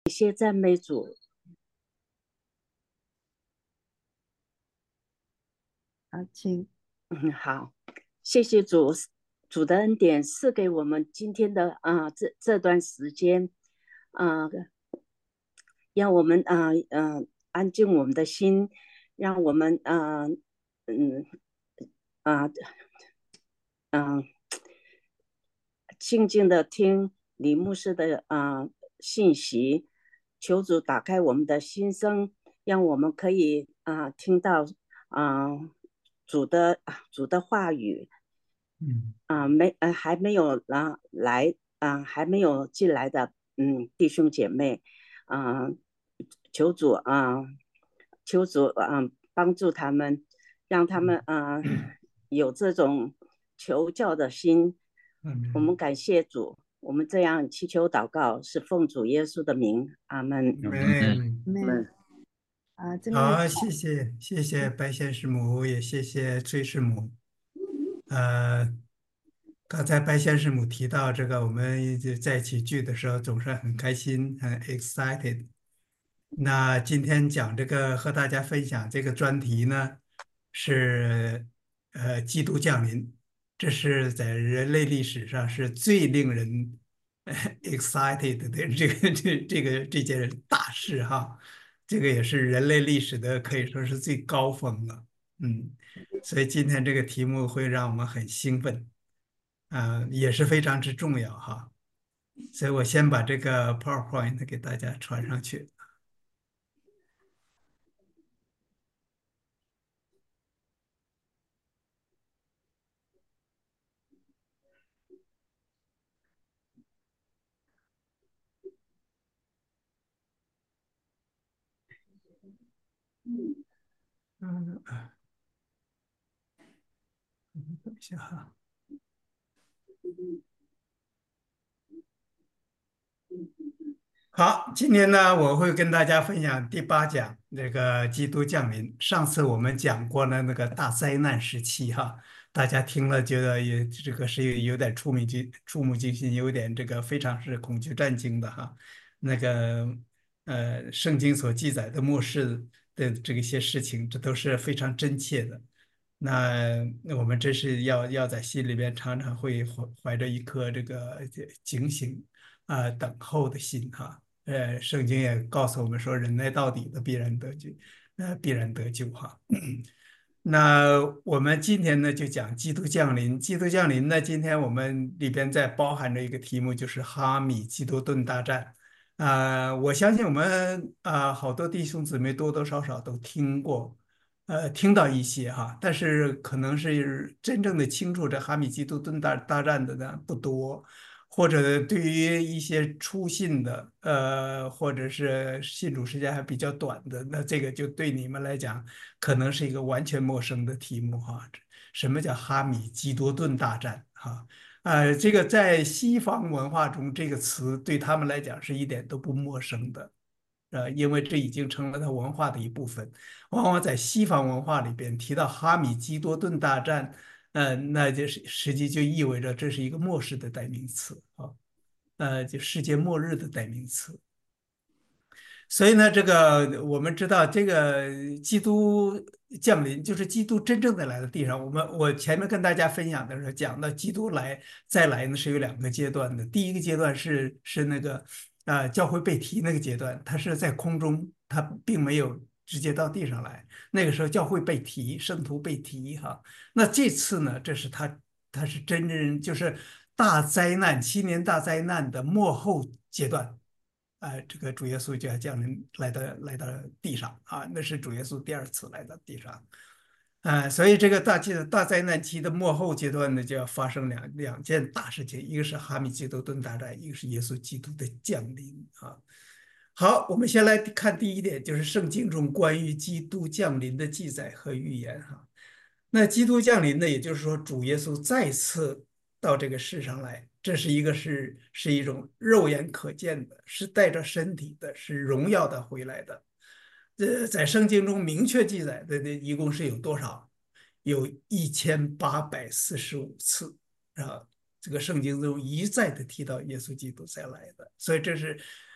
感谢赞美主。 好，请。 好，谢谢主，主的恩典赐给我们今天的这段时间，啊、让我们安静我们的心，让我们嗯啊嗯静静的听李牧师的信息，求主打开我们的心声，让我们可以听到啊、主的话语。 嗯还没有来还没有进来的弟兄姐妹，啊、求主求主帮助他们，让他们有这种求教的心。我们感谢主，我们这样祈求祷告是奉主耶稣的名，阿门。 嗯， 们这边好，谢谢白先师母，也谢谢崔师母。呃，刚才白先师母提到这个，我们就在一起聚的时候总是很开心，很 excited。那今天讲这个和大家分享这个专题呢，是基督降临，这是在人类历史上是最令人excited 的这件大事哈，这个也是人类历史的可以说是最高峰了，所以今天这个题目会让我们很兴奋，也是非常之重要哈，所以我先把这个 PowerPoint 给大家传上去。嗯，等一下哈。好，今天呢，我会跟大家分享第8讲这个基督降临。上次我们讲过了那个大灾难时期哈，大家听了觉得也这个是有点触目惊心，有点这个非常是恐惧战惊的哈。那个圣经所记载的末世的这些事情，这都是非常真切的。那我们真是要在心里边常常会怀着一颗这个警醒等候的心哈。圣经也告诉我们说，忍耐到底的必然得救，必然得救哈。那我们今天呢就讲基督降临。基督降临呢，今天我们里边在包含着一个题目，就是哈米基多顿大战。我相信我们好多弟兄姊妹多多少少都听过，听到一些哈，但是可能是真正的清楚这哈米基多顿大战的呢不多。或者对于一些初信的，或者是信主时间还比较短的，那这个就对你们来讲，可能是一个完全陌生的题目哈。什么叫哈米基多顿大战哈？这个在西方文化中，这个词对他们来讲是一点都不陌生的，因为这已经成了他文化的一部分。往往在西方文化里边提到哈米基多顿大战。那就是实际就意味着这是一个末世的代名词啊，就世界末日的代名词。所以呢，这个我们知道，这个基督降临就是基督真正的来到地上。我前面跟大家分享的时候讲到，基督再来呢是有2个阶段的。第一个阶段是那个教会被提那个阶段，它是在空中，它并没有直接到地上来。那个时候教会被提，圣徒被提哈。那这次呢，这是他是真正就是大灾难7年大灾难的末后阶段。这个主耶稣就要降临来到地上啊，那是主耶稣第2次来到地上。所以这个大灾难期的末后阶段呢，就要发生两件大事情，一个是哈米基多顿大战，一个是耶稣基督的降临啊。好，我们先来看第一点，就是圣经中关于基督降临的记载和预言哈。那基督降临呢，也就是说主耶稣再次到这个世上来，这是一种肉眼可见的，是带着身体的，是荣耀的回来的。在圣经中明确记载的一共是有多少？有1845次啊！这个圣经中一再的提到耶稣基督再来的，所以这是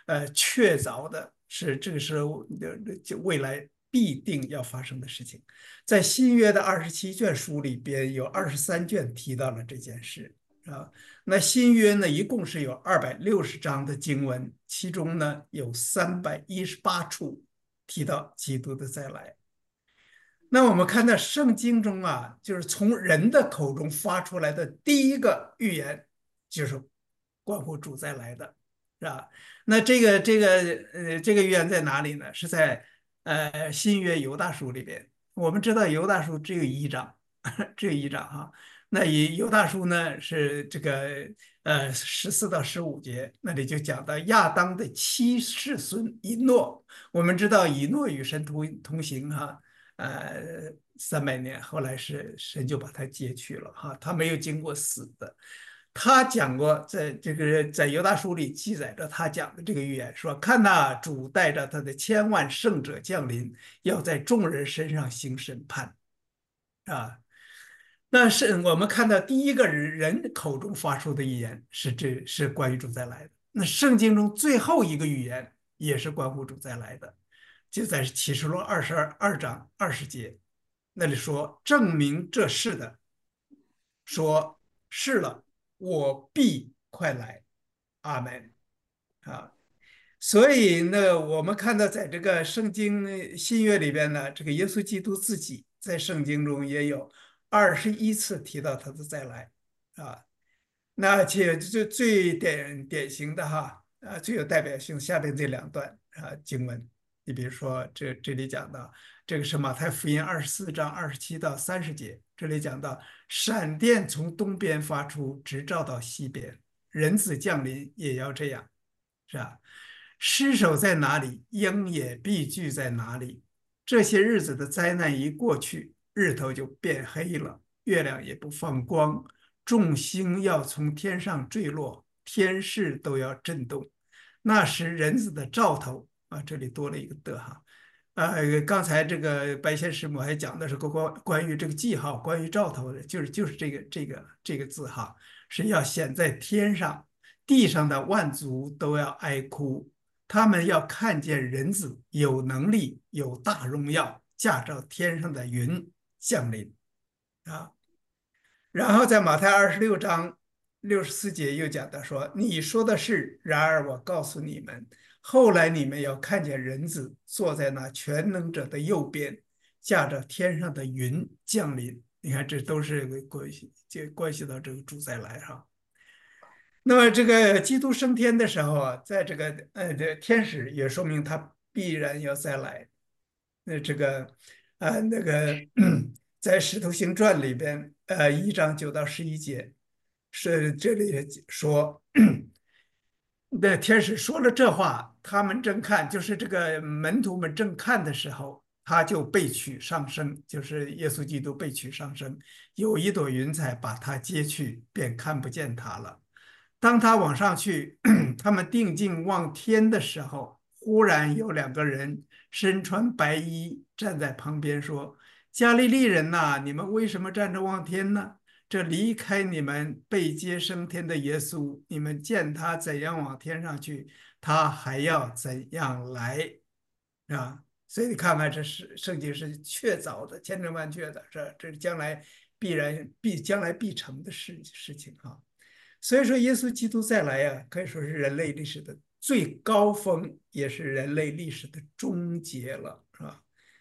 确凿的，是这个是就未来必定要发生的事情。在新约的27卷书里边，有23卷提到了这件事啊。那新约呢，一共是有260章的经文，其中呢有318处提到基督的再来。那我们看到圣经中啊，就是从人的口中发出来的第一个预言，就是关乎主再来的，是吧？那这个预言在哪里呢？是在新约犹大书里边。我们知道犹大书只有一章，只有一章哈。那以犹大书呢是这个14到15节，那里就讲到亚当的七世孙以诺。我们知道以诺与神同行哈。300年，后来是神就把他接去了哈，他没有经过死的。他讲过，在犹大书里记载着他讲的这个预言，说看呐，主带着他的千万圣者降临，要在众人身上行审判啊。那是我们看到第一个人口中发出的预言是关于主再来的。那圣经中最后一个预言也是关乎主再来的。就在启示录22章20节，那里说证明这事的，说是了，我必快来，阿门啊。所以呢，我们看到在这个圣经新约里边呢，这个耶稣基督自己在圣经中也有21次提到他的再来啊。那且最典型的哈最有代表性下面这2段经文，你比如说这里讲到这个是马太福音24章27到30节，这里讲到闪电从东边发出，直照到西边，人子降临也要这样，是吧？尸首在哪里，鹰也必聚在哪里。这些日子的灾难一过去，日头就变黑了，月亮也不放光，众星要从天上坠落，天势都要震动。那时人子的兆头啊，这里多了一个的哈。刚才这个白先师母还讲的是关于这个记号，关于兆头的，就是这个字哈，是要显在天上，地上的万族都要哀哭，他们要看见人子有能力、有大荣耀，驾着天上的云降临啊。然后在马太26章64节又讲到说：“你说的是，然而我告诉你们，后来你们要看见人子坐在那全能者的右边，驾着天上的云降临。”你看，这都是关系到这个主再来哈。那么这个基督升天的时候啊，在这天使也说明他必然要再来。那这个那个在《使徒行传》里边1章9到11节是这里说，那天使说了这话，他们正看，就是这个门徒们正看的时候，他就被取上升，就是耶稣基督被取上升，有一朵云彩把他接去，便看不见他了。当他往上去，他们定睛望天的时候，忽然有2个人身穿白衣站在旁边说：“加利利人呐，你们为什么站着望天呢？这离开你们被接升天的耶稣，你们见他怎样往天上去，他还要怎样来啊？”所以你看看，这是圣经是确凿的、千真万确的，这是将来将来必成的事情啊。所以说，耶稣基督再来呀，可以说是人类历史的最高峰，也是人类历史的终结了，是吧？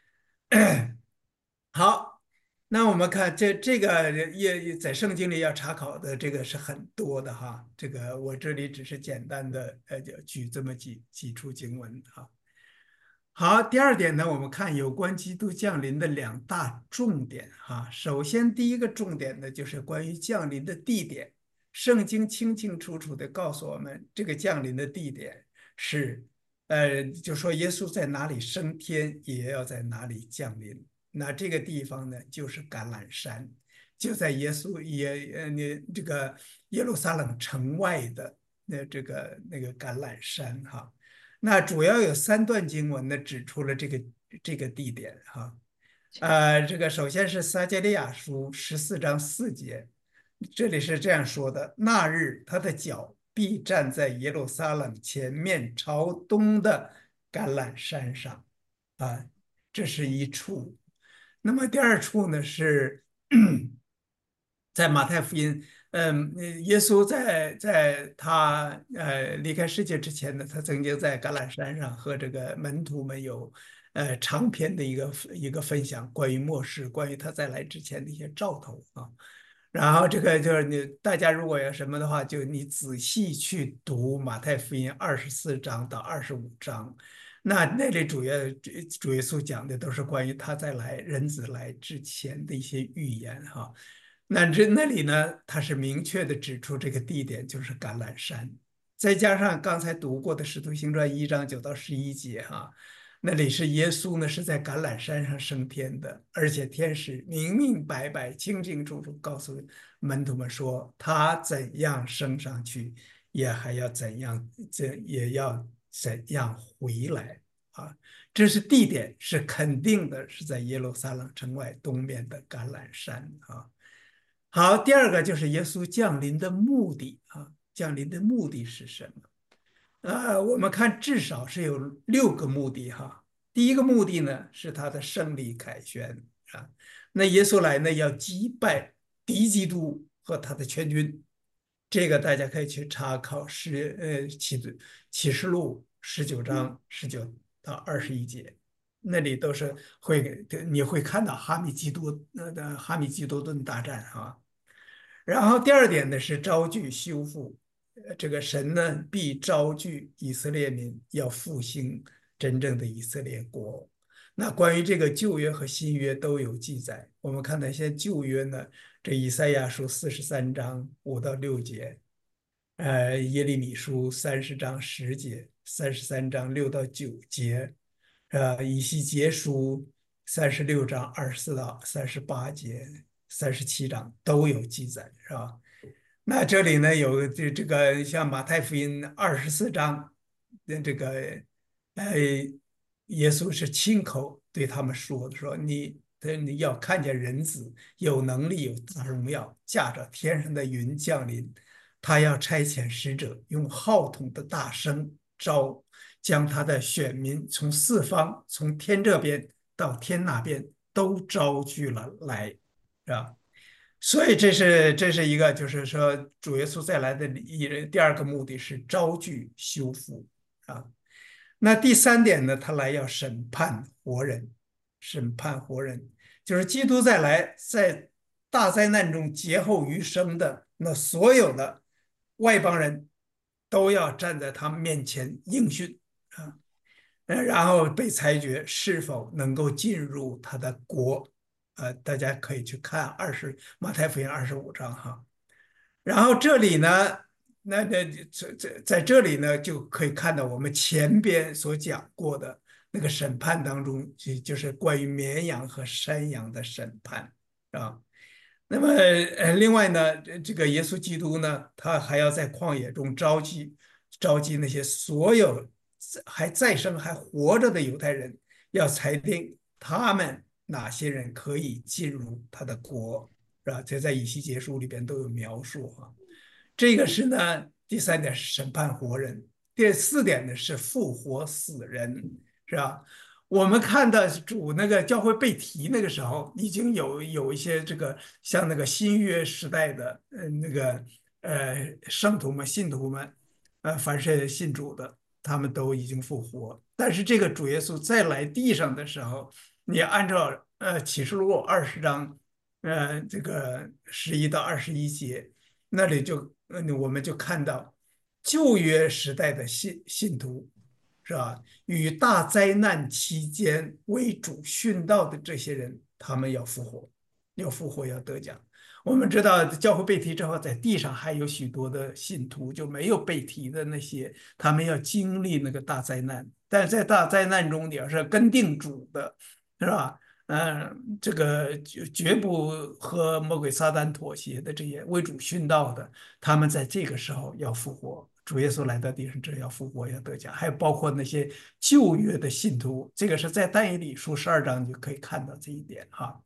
好，那我们看这个也在圣经里要查考的这个是很多的哈，这个我这里只是简单的举这么几处经文哈。好，第二点呢，我们看有关基督降临的2大重点哈。首先，第一个重点呢，就是关于降临的地点。圣经清清楚楚地告诉我们，这个降临的地点是，就说耶稣在哪里升天，也要在哪里降临。那这个地方呢，就是橄榄山，就在这个耶路撒冷城外的那个橄榄山哈。那主要有3段经文呢，指出了这个地点哈。这个首先是撒迦利亚书14章4节，这里是这样说的：那日他的脚必站在耶路撒冷前面朝东的橄榄山上。啊，这是一处。那么第二处呢是在马太福音。耶稣在他离开世界之前呢，他曾经在橄榄山上和这个门徒们有长篇的一个分享，关于末世，关于他在来之前的一些兆头啊。然后这个就是大家如果有什么的话，就你仔细去读马太福音24章到25章，那里主耶稣讲的都是关于他在人子来之前的一些预言哈。那里呢，他是明确的指出这个地点就是橄榄山，再加上刚才读过的《使徒行传》1章9到11节哈。那里是耶稣呢是在橄榄山上升天的，而且天使明明白白、清清楚楚告诉门徒们说，他怎样升上去，也要怎样回来啊！这是地点是肯定的，是在耶路撒冷城外东面的橄榄山啊。好，第二个就是耶稣降临的目的啊，降临的目的是什么？我们看至少是有6个目的哈。第一个目的呢是他的胜利凯旋啊，那耶稣来呢要击败敌基督和他的全军，这个大家可以去查考启示录19章19到21节，那里都是你会看到哈米基多顿大战啊。然后第二点呢是招聚修复，这个神呢必招聚以色列民，要复兴真正的以色列国。那关于这个旧约和新约都有记载。我们看到现在旧约呢，这以赛亚书43章5到6节，耶利米书30章10节，33章6到9节，以西结书36章24到38节，37章都有记载，是吧？那这里呢有这个像马太福音24章，这个呃，耶稣是亲口对他们说的，说你要看见人子有能力有大荣耀，驾着天上的云降临，他要差遣使者，用号筒的大声将他的选民从四方，从天这边到天那边都招聚了来，是吧？所以这是一个，就是说主耶稣再来的第二个目的是招聚修复啊。那第三点呢，他来要审判活人，审判活人，就是基督再来，在大灾难中劫后余生的那所有的外邦人，都要站在他面前应讯啊。然后被裁决是否能够进入他的国。大家可以去看马太福音25章哈。然后这里呢，在这里呢，就可以看到我们前边所讲过的那个审判当中，就是关于绵羊和山羊的审判啊。那么另外呢，这个耶稣基督呢，他还要在旷野中召集那些所有还在生还活着的犹太人，要裁定他们哪些人可以进入他的国，是吧？这在以西结书里边都有描述啊。这个是呢，第三点是审判活人，第四点呢是复活死人，是吧？我们看到主那个教会被提那个时候，已经有一些这个像那个新约时代的那个圣徒们、信徒们，凡是信主的，他们都已经复活。但是这个主耶稣再来地上的时候，你按照启示录20章，这个11到21节，那里我们就看到旧约时代的信徒，是吧？与大灾难期间为主殉道的这些人，他们要复活，要复活，要得奖。我们知道教会被提之后，在地上还有许多的信徒就没有被提的那些，他们要经历那个大灾难。但是在大灾难中，你要是跟定主的，是吧？这个绝不和魔鬼撒旦妥协的这些为主殉道的，他们在这个时候要复活。主耶稣来到地上，这要复活，要得奖。还有包括那些旧约的信徒，这个是在但以理书12章就可以看到这一点哈。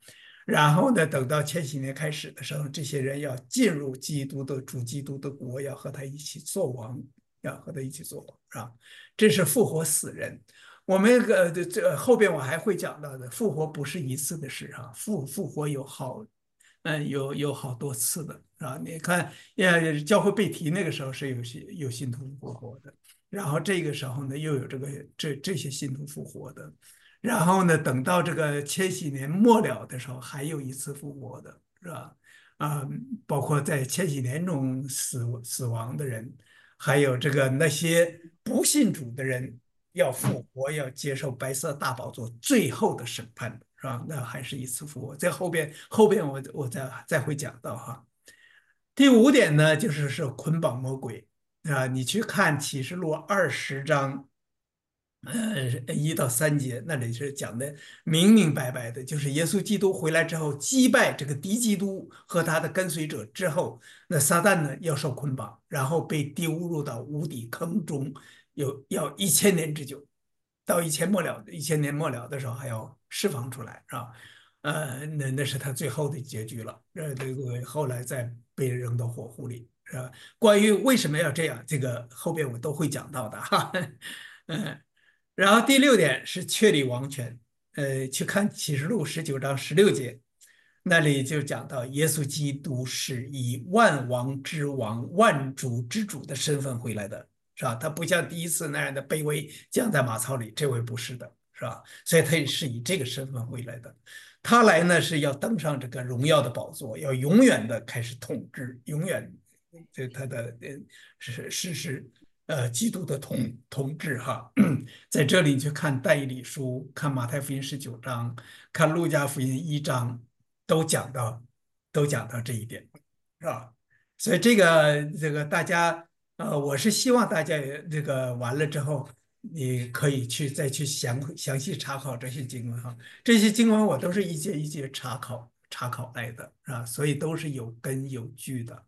然后呢，等到千禧年开始的时候，这些人要进入主基督的国，要和他一起做王，要和他一起做王，是吧？这是复活死人。我们这后边我还会讲到的，复活不是一次的事啊，复活有好多次的啊。你看，教会被提那个时候是有信徒复活的，然后这个时候呢又有这些信徒复活的，然后呢等到这个千禧年末了的时候还有一次复活的，是吧？啊，包括在千禧年中死亡的人，还有那些不信主的人要复活，要接受白色大宝座最后的审判，是吧？那还是一次复活。在后边我再会讲到哈。第五点呢，就是捆绑魔鬼啊，你去看启示录20章。1到3节那里是讲的明明白白的，就是耶稣基督回来之后击败这个敌基督和他的跟随者之后，那撒旦呢要受捆绑，然后被丢入到无底坑中，要1000年之久，到1000年末了的时候还要释放出来，是吧？那是他最后的结局了。这个后来再被扔到火湖里，是吧？关于为什么要这样，这个后边我都会讲到的哈。嗯，然后第6点是确立王权，去看启示录19章16节，那里就讲到耶稣基督是以万王之王、万主之主的身份回来的，是吧？他不像第一次那样的卑微降在马槽里，这回不是的，是吧？所以他也是以这个身份回来的。他来呢是要登上这个荣耀的宝座，要永远的开始统治，永远这他的是基督的统治哈。在这里去看但以理书，看马太福音19章，看路加福音1章，都讲到这一点，是吧？所以这个大家我是希望大家也这个完了之后，你可以再去详细查考这些经文哈。这些经文我都是一节一节查考来的，是吧？所以都是有根有据的。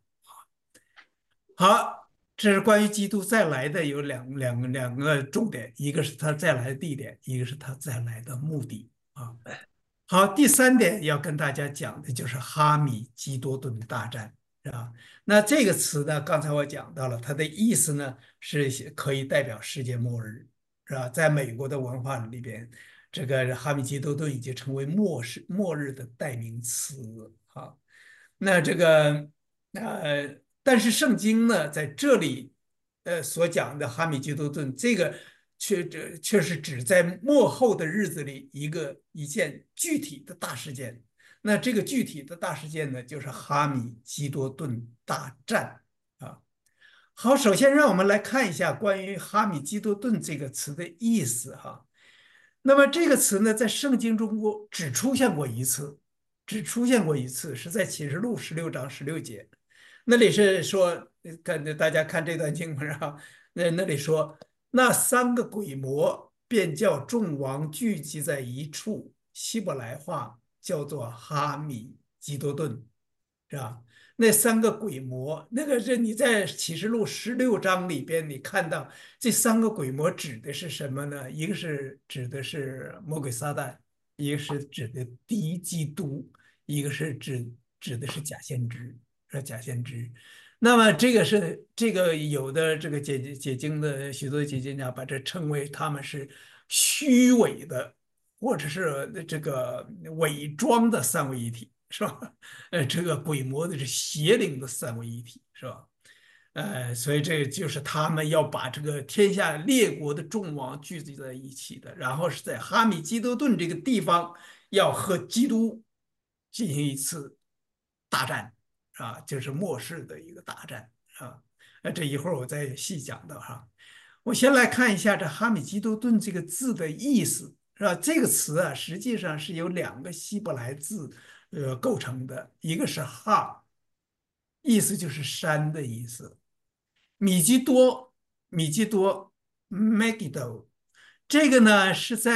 好，这是关于基督再来的有两个重点，一个是他再来的地点，一个是他再来的目的啊。好，第3点要跟大家讲的就是哈米基多顿大战，是吧？那这个词呢，刚才我讲到了，它的意思呢是可以代表世界末日，是吧？在美国的文化里边，这个哈米基多顿已经成为末日的代名词啊。那但是圣经呢，在这里所讲的哈米基多顿，这个却是指在末后的日子里一件具体的大事件。那这个具体的大事件呢，就是哈米基多顿大战啊。好，首先让我们来看一下关于哈米基多顿这个词的意思哈。那么这个词呢，在圣经中只出现过一次，是在启示录16章16节，那里是说，大家看这段经文啊，那里说，那3个鬼魔便叫众王聚集在一处，希伯来话叫做哈米基多顿，是吧？那3个鬼魔，那个是你在启示录16章里边，你看到这3个鬼魔指的是什么呢？一个是指的是魔鬼撒旦，一个是指的敌基督，一个是指的是假先知，假先知。那么这个有的这个解经的许多解经家把这称为他们是虚伪的，或者是这个伪装的三位一体，是吧？这个鬼魔的是邪灵的三位一体，是吧？所以这就是他们要把这个天下列国的众王聚集在一起的，然后是在哈米基多顿这个地方要和基督进行一次大战啊，就是末世的一个大战啊。这一会儿我再细讲到哈。我先来看一下这哈米基多顿这个字的意思，是吧？这个词啊，实际上是由2个希伯来字构成的，一个是哈，意思就是山的意思。米基多，Megiddo，这个呢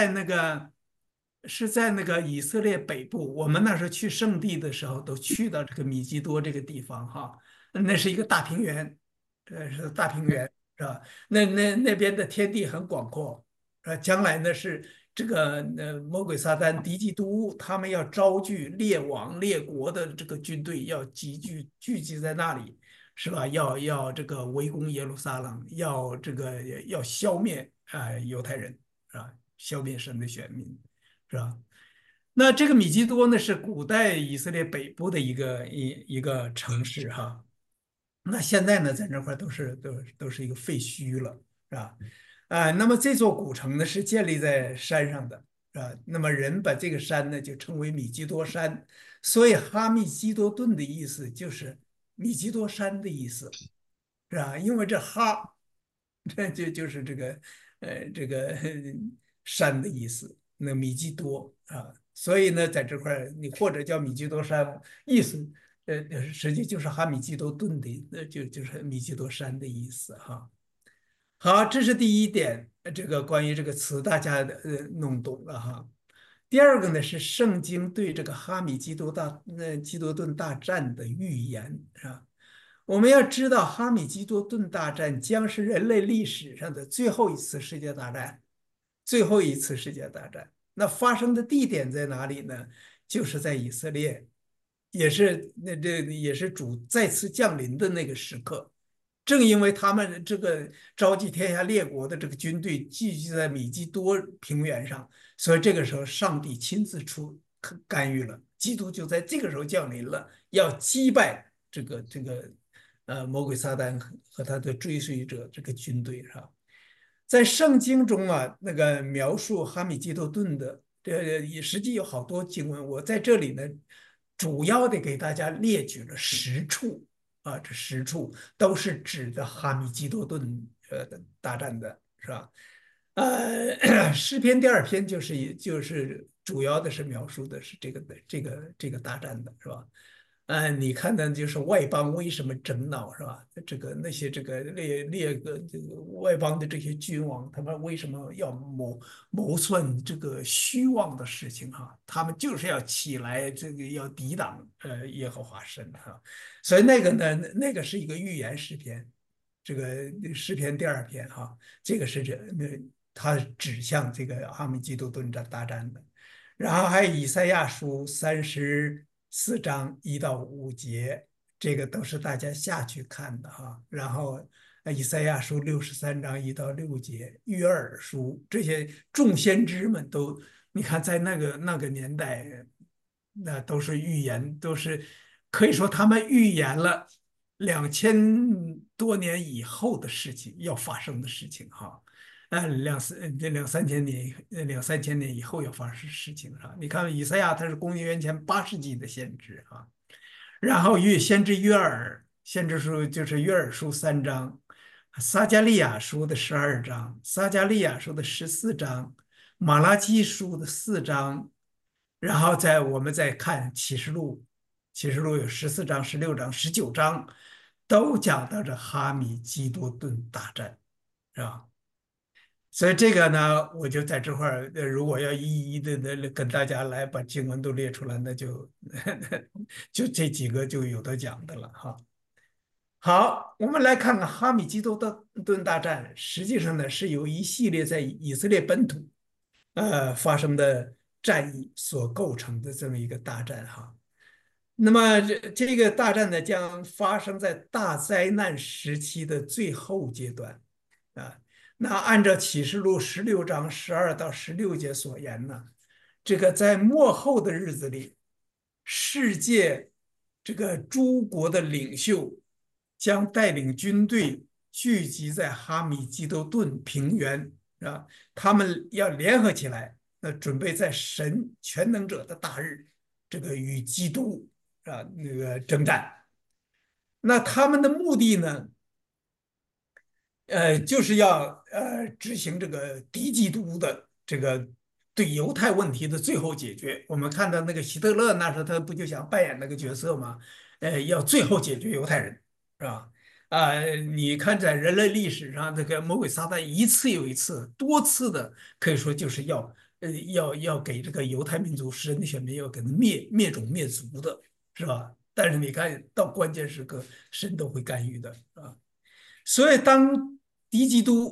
是在那个以色列北部。我们那时候去圣地的时候，都去到这个米基多这个地方哈，那是一个大平原，是大平原是吧？那边的天地很广阔，将来呢是这个魔鬼撒旦敌基督他们要招聚列王列国的这个军队，要聚集在那里，是吧？要这个围攻耶路撒冷，要这个要消灭犹太人，是吧？消灭神的选民，是吧？那这个米基多呢，是古代以色列北部的一个城市哈。那现在呢，在那块都是一个废墟了，是吧？那么这座古城呢是建立在山上的，是吧？那么人把这个山呢就称为米基多山，所以哈密基多顿的意思就是米基多山的意思，是吧？因为这哈，这就是这个山的意思，那米基多啊，所以呢，在这块儿你或者叫米基多山，意思实际就是哈米基多顿的，就是米基多山的意思哈。好，这是第一点，这个关于这个词大家弄懂了哈。第二个呢是圣经对这个哈米基多顿大战的预言是吧？我们要知道，哈米基多顿大战将是人类历史上的最后一次世界大战，最后一次世界大战。那发生的地点在哪里呢？就是在以色列，这也是主再次降临的那个时刻。正因为他们这个召集天下列国的这个军队聚集在米基多平原上，所以这个时候上帝亲自干预了，基督就在这个时候降临了，要击败这个魔鬼撒旦和他的追随者这个军队是吧？在圣经中啊，那个描述哈米基多顿的，也实际有好多经文。我在这里呢，主要的给大家列举了10处啊，这10处都是指的哈米基多顿的大战的，是吧？诗篇第2篇就是主要的是描述的是这个大战的，是吧？你看的就是外邦为什么争闹是吧？那些这个这个外邦的这些君王，他们为什么要谋算这个虚妄的事情哈？他们就是要起来这个要抵挡耶和华神哈。所以那个呢，那个是一个预言诗篇，这个诗篇第2篇哈，这个是它指向这个阿米基多顿大战的。然后还有以赛亚书34章1到5节，这个都是大家下去看的哈。然后以赛亚书63章1到6节，约珥书这些众先知们都，你看在那个年代，那都是预言，都是可以说他们预言了2000多年以后的事情要发生的事情哈。两三千年以后要发生事情是吧？你看以赛亚他是公元前8世纪的先知啊，然后先知约珥，先知书就是约珥书3章，撒加利亚书的12章，撒加利亚书的14章，马拉基书的4章，然后我们再看启示录，启示录有14章、16章、19章，都讲到这哈米基多顿大战，是吧？所以这个呢，我就在这块儿，如果要一一的跟大家来把经文都列出来，那就就这几个就有的讲的了哈。好，我们来看看哈米基多顿大战，实际上呢是由一系列在以色列本土发生的战役所构成的这么一个大战哈。那么这个大战呢，将发生在大灾难时期的最后阶段啊。那按照启示录16章12到16节所言呢，这个在末后的日子里，世界这个诸国的领袖将带领军队聚集在哈米基多顿平原啊，他们要联合起来，那准备在神全能者的大日，这个与基督那个征战。那他们的目的呢？就是要执行这个敌基督的这个对犹太问题的最后解决。我们看到那个希特勒那时候他不就想扮演那个角色吗？要最后解决犹太人，是吧？你看在人类历史上，这个魔鬼撒旦一次又一次、多次的，可以说就是要给这个犹太民族神的选民要给他灭种灭族的，是吧？但是你看到关键时刻，神都会干预的啊。所以，当敌基督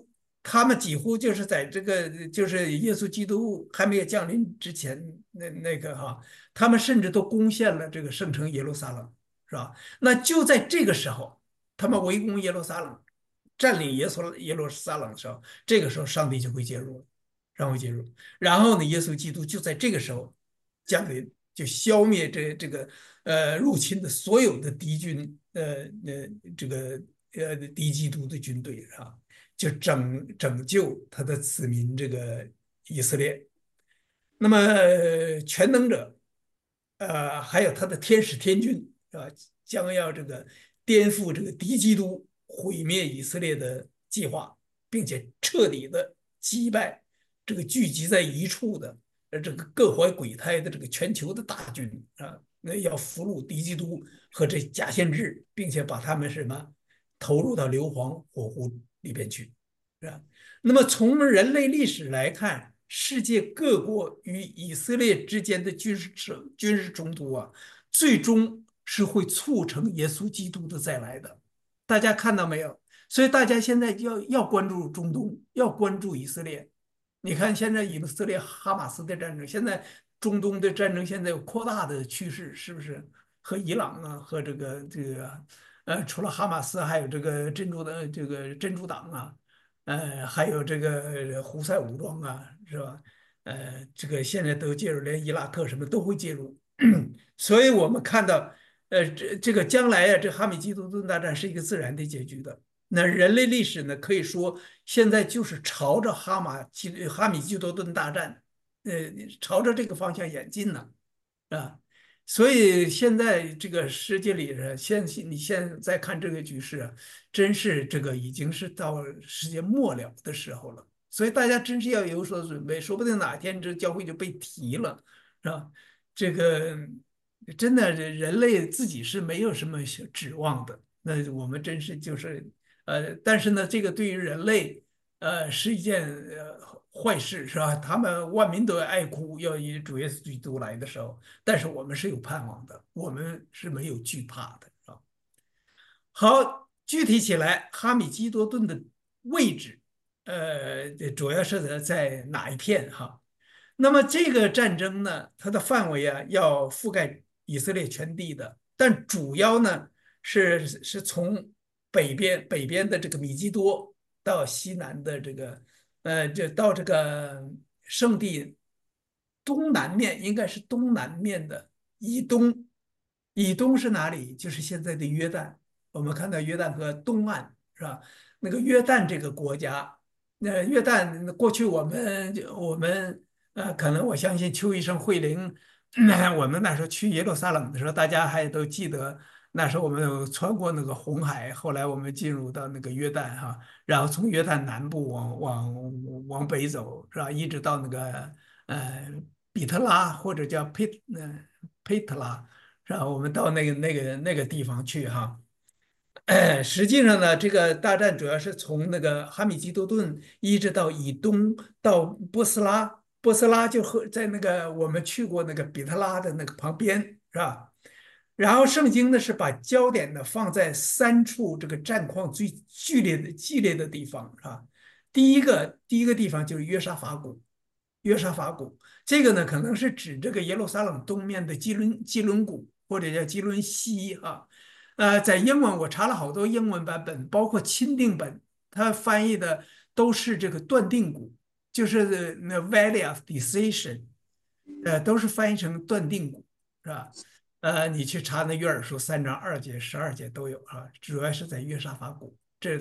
他们几乎就是在这个就是耶稣基督还没有降临之前，那个他们甚至都攻陷了这个圣城耶路撒冷，是吧？那就在这个时候，他们围攻耶路撒冷，占领耶路撒冷的时候，这个时候上帝就会介入了，上帝会介入。然后呢，耶稣基督就在这个时候降临，就消灭这个入侵的所有的敌军，这个敌基督的军队啊。就拯救他的子民这个以色列。那么全能者，还有他的天使天军将要这个颠覆这个敌基督、毁灭以色列的计划，并且彻底的击败这个聚集在一处的这个各怀鬼胎的这个全球的大军啊，那要俘虏敌基督和这假先知，并且把他们什么投入到硫磺火湖里边去。是吧？那么从人类历史来看，世界各国与以色列之间的军事冲突最终是会促成耶稣基督的再来的。大家看到没有？所以大家现在要关注中东，要关注以色列。你看现在以色列哈马斯的战争，现在中东的战争现在有扩大的趋势，是不是？和伊朗和这个除了哈马斯，还有这个真主党还有这个胡塞武装是吧？这个现在都介入，连伊拉克什么都会介入，所以我们看到，这个将来这哈米基多顿大战是一个自然的结局的。那人类历史呢，可以说现在就是朝着哈米基多顿大战，呃，朝着这个方向演进呢，啊。所以现在这个世界里呢，你现在看这个局势真是这个已经是到世界末了的时候了。所以大家真是要有所准备，说不定哪天这教会就被提了，是吧？这个真的人类自己是没有什么指望的。那我们真是就是但是呢，这个对于人类是一件坏事，是吧？他们万民都要爱哭，要以主耶稣基督来的时候，但是我们是有盼望的，我们是没有惧怕的啊。好，具体起来，哈米基多顿的位置，主要是在哪一片哈？那么这个战争呢，它的范围要覆盖以色列全地的，但主要呢是从北边的这个米基多到西南的这个就到这个圣地东南面，应该是东南面的以东。以东是哪里？就是现在的约旦。我们看到约旦河东岸是吧？那个约旦这个国家，那约旦过去我们可能我相信邱医生慧玲，我们那时候去耶路撒冷的时候，大家还都记得那时候我们有穿过那个红海，后来我们进入到那个约旦然后从约旦南部往北走是吧？一直到那个比特拉或者叫佩特拉。是吧？我们到那个地方去实际上呢，这个大战主要是从那个哈米基多顿一直到以东到波斯拉，波斯拉就在那个我们去过那个比特拉的那个旁边，是吧？然后圣经呢是把焦点呢放在三处这个战况最激烈的地方，是吧？第一个地方就是约沙法谷，约沙法谷这个呢可能是指这个耶路撒冷东面的基伦谷或者叫基伦西在英文我查了好多英文版本，包括钦定本，它翻译的都是这个断定谷，就是那 Valley of Decision，都是翻译成断定谷，是吧？你去查那约珥书3章2节、12节都有主要是在约沙法谷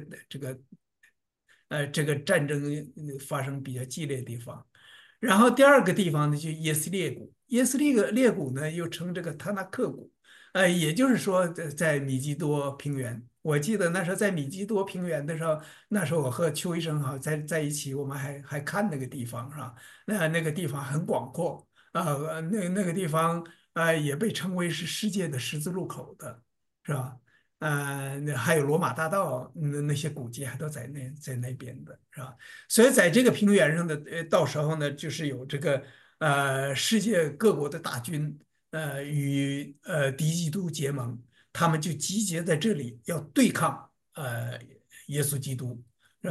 这个战争发生比较激烈的地方。然后第二个地方呢，就耶斯列谷，耶斯列谷呢又称这个塔纳克谷，也就是说在米基多平原。我记得那时候在米基多平原的时候，那时候我和邱医生在一起，我们还看那个地方是吧？那个地方很广阔那个地方也被称为是世界的十字路口的，是吧？那还有罗马大道那些古迹还都在那边的是吧？所以在这个平原上的到时候呢，就是有这个世界各国的大军与敌基督结盟，他们就集结在这里要对抗耶稣基督是吧？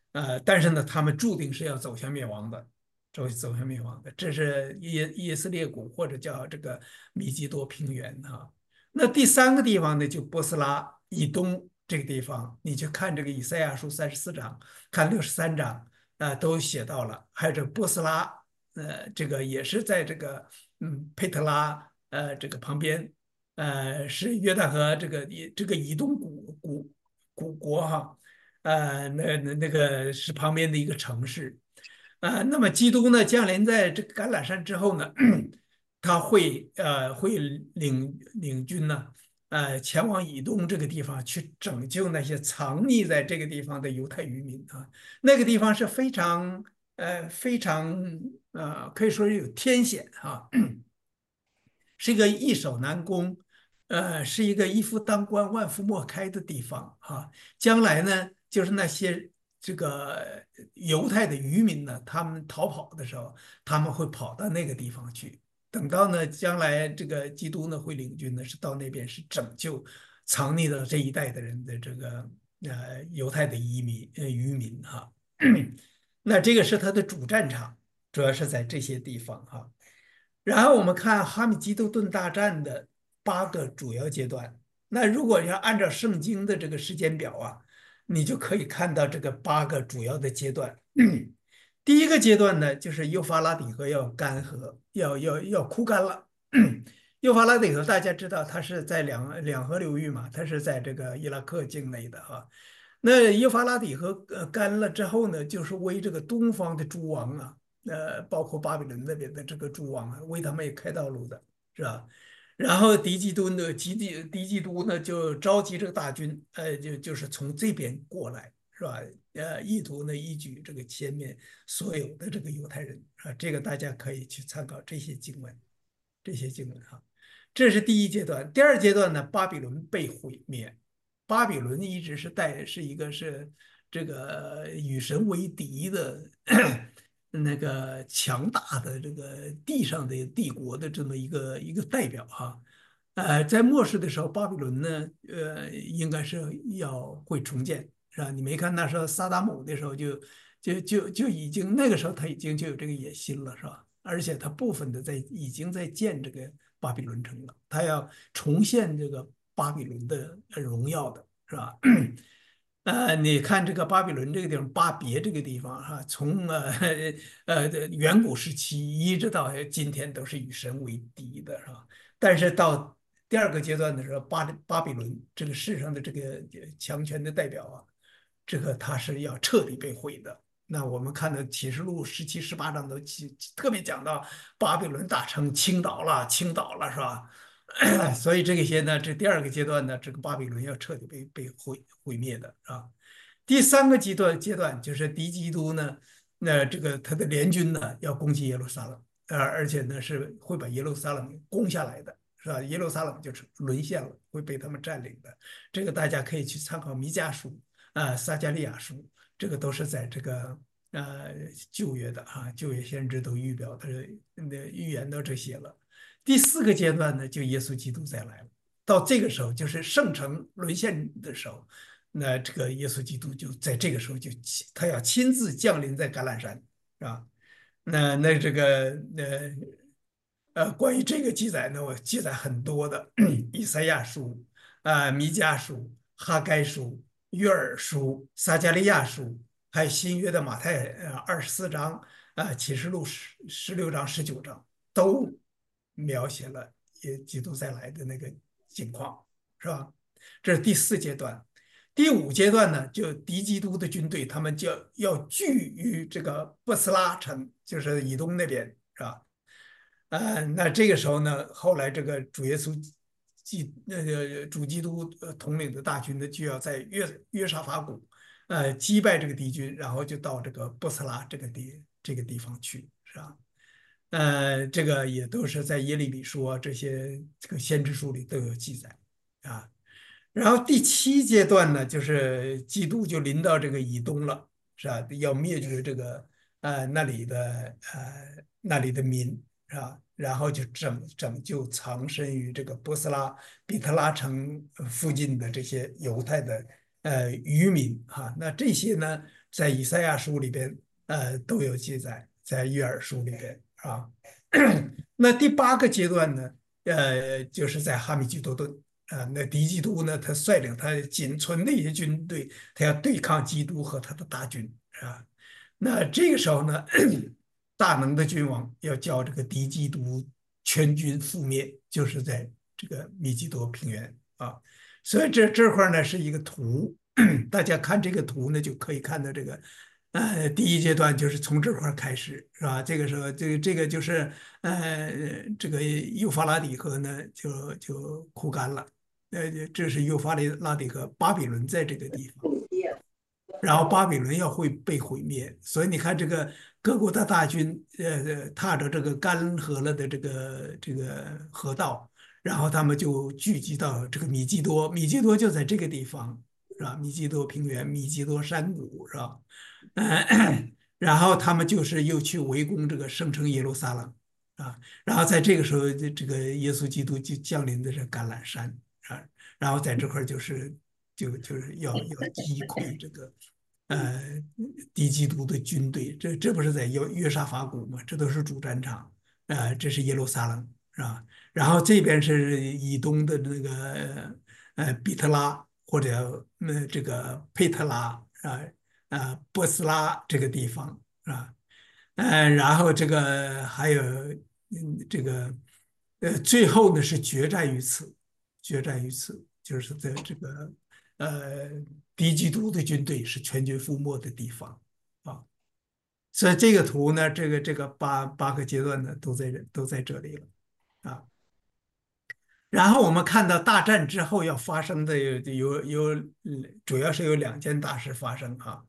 但是呢，他们注定是要走向灭亡的，走向灭亡的。这是耶斯列谷或者叫这个米基多平原哈。那第三个地方呢，就波斯拉以东这个地方，你去看这个以赛亚书34章，看63章，都写到了。还有这个波斯拉，这个也是在这个佩特拉这个旁边，是约旦河这个以东古国哈。那个是旁边的一个城市。那么基督呢降临在这个橄榄山之后呢，他会领军呢，前往以东这个地方去拯救那些藏匿在这个地方的犹太渔民啊。那个地方是非常可以说是有天险哈。是一个易守难攻，是一个一夫当关万夫莫开的地方哈。将来呢，就是那些这个犹太的渔民呢，他们逃跑的时候，他们会跑到那个地方去。等到呢，将来这个基督呢会领军呢，是到那边是拯救藏匿到这一带的人的这个犹太的渔民哈。那这个是他的主战场，主要是在这些地方哈。然后我们看哈米基多顿大战的8个主要阶段。那如果要按照圣经的这个时间表啊，你就可以看到这个8个主要的阶段。第一个阶段呢，就是幼发拉底河要干涸，要枯干了。幼发拉底河大家知道，它是在两河流域嘛，它是在这个伊拉克境内的哈。那幼发拉底河干了之后呢，就是为这个东方的诸王啊。包括巴比伦那边的这个诸王啊，为他们也开道路的，是吧？然后敌基督呢，就召集这个大军，就是从这边过来，是吧？意图呢一举这个歼灭所有的这个犹太人啊，这个大家可以去参考这些经文哈。这是第一阶段。第二阶段呢，巴比伦被毁灭。巴比伦一直是一个是这个与神为敌的那个强大的这个地上的帝国的这么一个代表哈。在末世的时候，巴比伦呢，应该是会重建，是吧？你没看那时候萨达姆的时候就已经那个时候他已经就有这个野心了，是吧？而且他部分的已经在建这个巴比伦城了，他要重现这个巴比伦的荣耀的，是吧？你看这个巴比伦这个地方，巴别这个地方哈，从远古时期一直到今天都是与神为敌的，是吧？但是到第二个阶段的时候，巴比伦这个世上的这个强权的代表啊，这个他是要彻底被毁的。那我们看到启示录17、18章都特别讲到巴比伦大城倾倒了，倾倒了，是吧？所以这些呢，这第二个阶段呢，这个巴比伦要彻底被毁灭的啊。第三个阶段就是敌基督呢，那这个他的联军呢要攻击耶路撒冷，而且呢是会把耶路撒冷攻下来的，是吧？耶路撒冷就是沦陷了，会被他们占领的。这个大家可以去参考弥迦书撒迦利亚书，这个都是在这个旧约的旧约先知都预言到这些了。第四个阶段呢，就耶稣基督再来了。到这个时候，就是圣城沦陷的时候，那这个耶稣基督就在这个时候他要亲自降临在橄榄山，是吧？那这个关于这个记载呢，我记载很多的，以赛亚书弥迦书、哈该书、约珥书、撒迦利亚书，还有新约的马太24章启示录16章、19章，都描写了基督再来的那个情况，是吧？这是第四阶段。第五阶段呢，就敌基督的军队，他们就要聚于这个波斯拉城，就是以东那边，是吧？那这个时候呢，后来这个主耶稣那个主基督统领的大军呢，就要在约沙法谷击败这个敌军，然后就到这个波斯拉这个地方去，是吧？这个也都是在耶利米书这些这个先知书里都有记载啊。然后第七阶段呢，就是基督就临到这个以东了，是吧？要灭绝这个那里的民，是吧？然后就拯救藏身于这个波斯拉比特拉城附近的这些犹太的渔民那这些呢在以赛亚书里边都有记载，在约珥书里边啊。那第八个阶段呢，就是在哈米吉多顿那敌基督呢，他率领他仅存的一些军队，他要对抗基督和他的大军啊。那这个时候呢，大能的君王要叫这个敌基督全军覆灭，就是在这个米基多平原啊。所以这块呢是一个图，大家看这个图呢就可以看到这个，第一阶段就是从这块开始，是吧？这个时候，这个就是这个幼发拉底河呢就枯干了，这是幼发拉底河，巴比伦在这个地方。然后巴比伦要会被毁灭，所以你看这个各国的大军，踏着这个干涸了的这个河道，然后他们就聚集到这个米基多，米基多就在这个地方，是吧？米基多平原、米基多山谷，是吧？然后他们就是又去围攻这个圣城耶路撒冷啊，然后在这个时候，这个耶稣基督就降临的这橄榄山啊，然后在这块儿就是要击溃这个呃敌基督的军队，这不是在约沙法谷吗？这都是主战场，这是耶路撒冷是吧？然后这边是以东的那个比特拉或者这个佩特拉波斯拉这个地方啊。然后这个还有这个最后呢是决战于此，决战于此，就是在这个呃敌基督的军队是全军覆没的地方啊。所以这个图呢，这个八个阶段呢都在这里了啊。然后我们看到大战之后要发生的主要是有两件大事发生啊。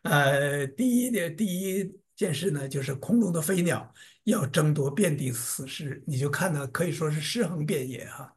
第一件事呢，就是空中的飞鸟要争夺遍地死尸，你就看到可以说是尸横遍野哈。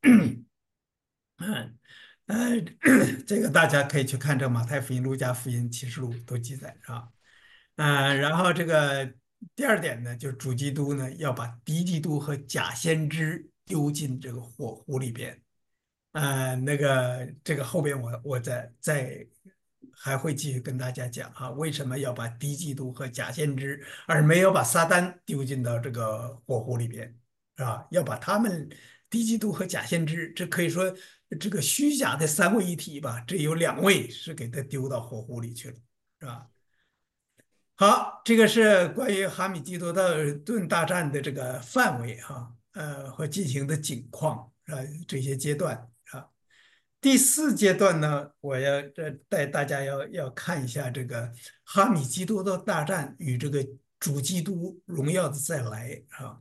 嗯，这个大家可以去看这马太福音、路加福音、启示录都记载啊。然后这个第二点呢，就是主基督呢要把敌基督和假先知丢进这个火湖里边。那个这个后边我再还会继续跟大家讲啊，为什么要把敌基督和假先知，而没有把撒旦丢进到这个火湖里边，是吧？要把他们敌基督和假先知，这可以说这个虚假的三位一体吧，这有两位是给他丢到火湖里去了，是吧？好，这个是关于哈米基多顿大战的这个范围哈，和进行的景况这些阶段啊。第四阶段呢，我要带大家要看一下这个哈米基多的大战与这个主基督荣耀的再来啊。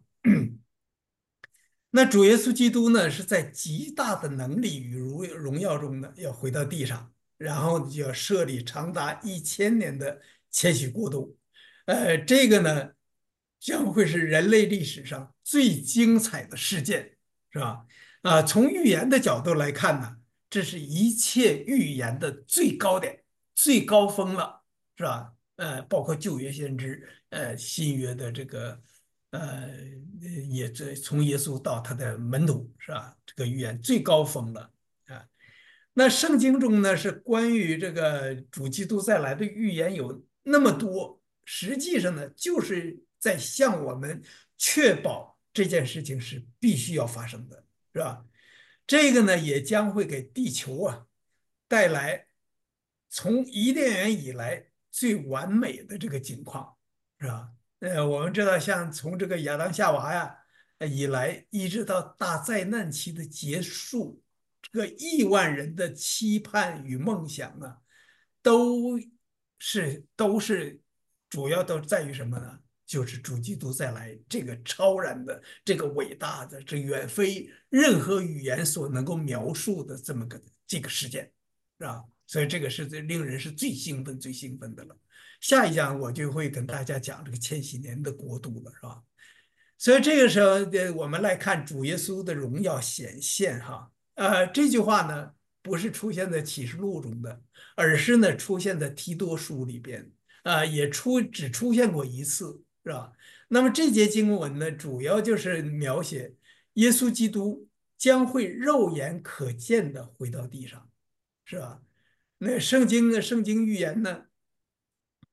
那主耶稣基督呢，是在极大的能力与荣耀中呢，要回到地上，然后就要设立长达1000年的千禧国度。这个呢，将会是人类历史上最精彩的事件，是吧？从预言的角度来看呢，这是一切预言的最高点、最高峰了，是吧？包括旧约先知，新约的这个。呃，也从耶稣到他的门徒是吧？这个预言最高峰了啊。那圣经中呢，是关于这个主基督再来的预言有那么多，实际上呢，就是在向我们确保这件事情是必须要发生的，是吧？这个呢，也将会给地球带来从伊甸园以来最完美的这个景况，是吧？我们知道，像从这个亚当夏娃以来，一直到大灾难期的结束，这个亿万人的期盼与梦想都都是主要都在于什么呢？就是主基督再来，这个超然的、这个伟大的、这远非任何语言所能够描述的这个事件，是吧？所以这个是令人是最兴奋、最兴奋的了。下一讲我就会跟大家讲这个千禧年的国度了，是吧？所以这个时候，我们来看主耶稣的荣耀显现，哈，这句话呢，不是出现在启示录中的，而是呢出现在提多书里边，也只出现过一次，是吧？那么这节经文呢，主要就是描写耶稣基督将会肉眼可见的回到地上，是吧？那圣经预言呢？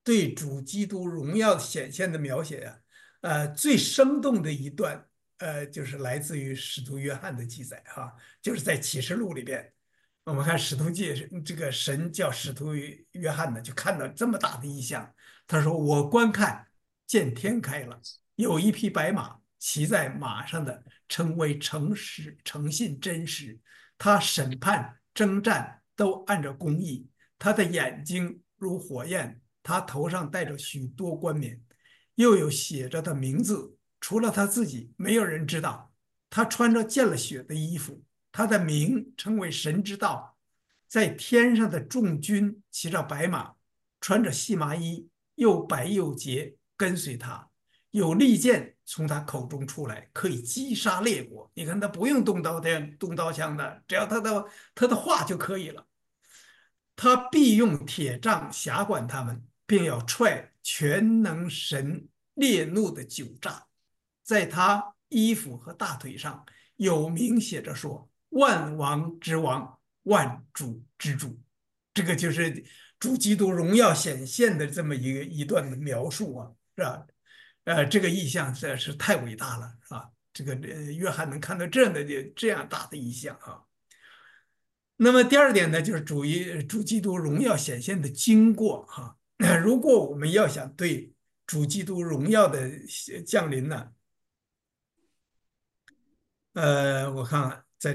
对主基督荣耀显现的描写呀，最生动的一段，就是来自于使徒约翰的记载哈，就是在启示录里边，我们看使徒记，这个神叫使徒约翰呢，就看到这么大的异象，他说：“我观看，见天开了，有一匹白马，骑在马上的称为诚实、诚信、真实。他审判、征战都按照公义。他的眼睛如火焰，他头上戴着许多冠冕，又有写着的名字，除了他自己，没有人知道。他穿着见了血的衣服，他的名称为神之道。在天上的众军骑着白马，穿着细麻衣，又白又洁，跟随他。有利剑从他口中出来，可以击杀列国。你看他不用动刀枪的，只要他的话就可以了。他必用铁杖辖管他们，并要踹全能神烈怒的酒炸。在他衣服和大腿上有名写着说："万王之王，万主之主。"这个就是主基督荣耀显现的这么一段的描述啊，是吧？这个意象实在是太伟大了，是吧？这个约翰能看到这样大的意象啊。那么第二点呢，就是主基督荣耀显现的经过哈。如果我们要想对主基督荣耀的降临呢，我看在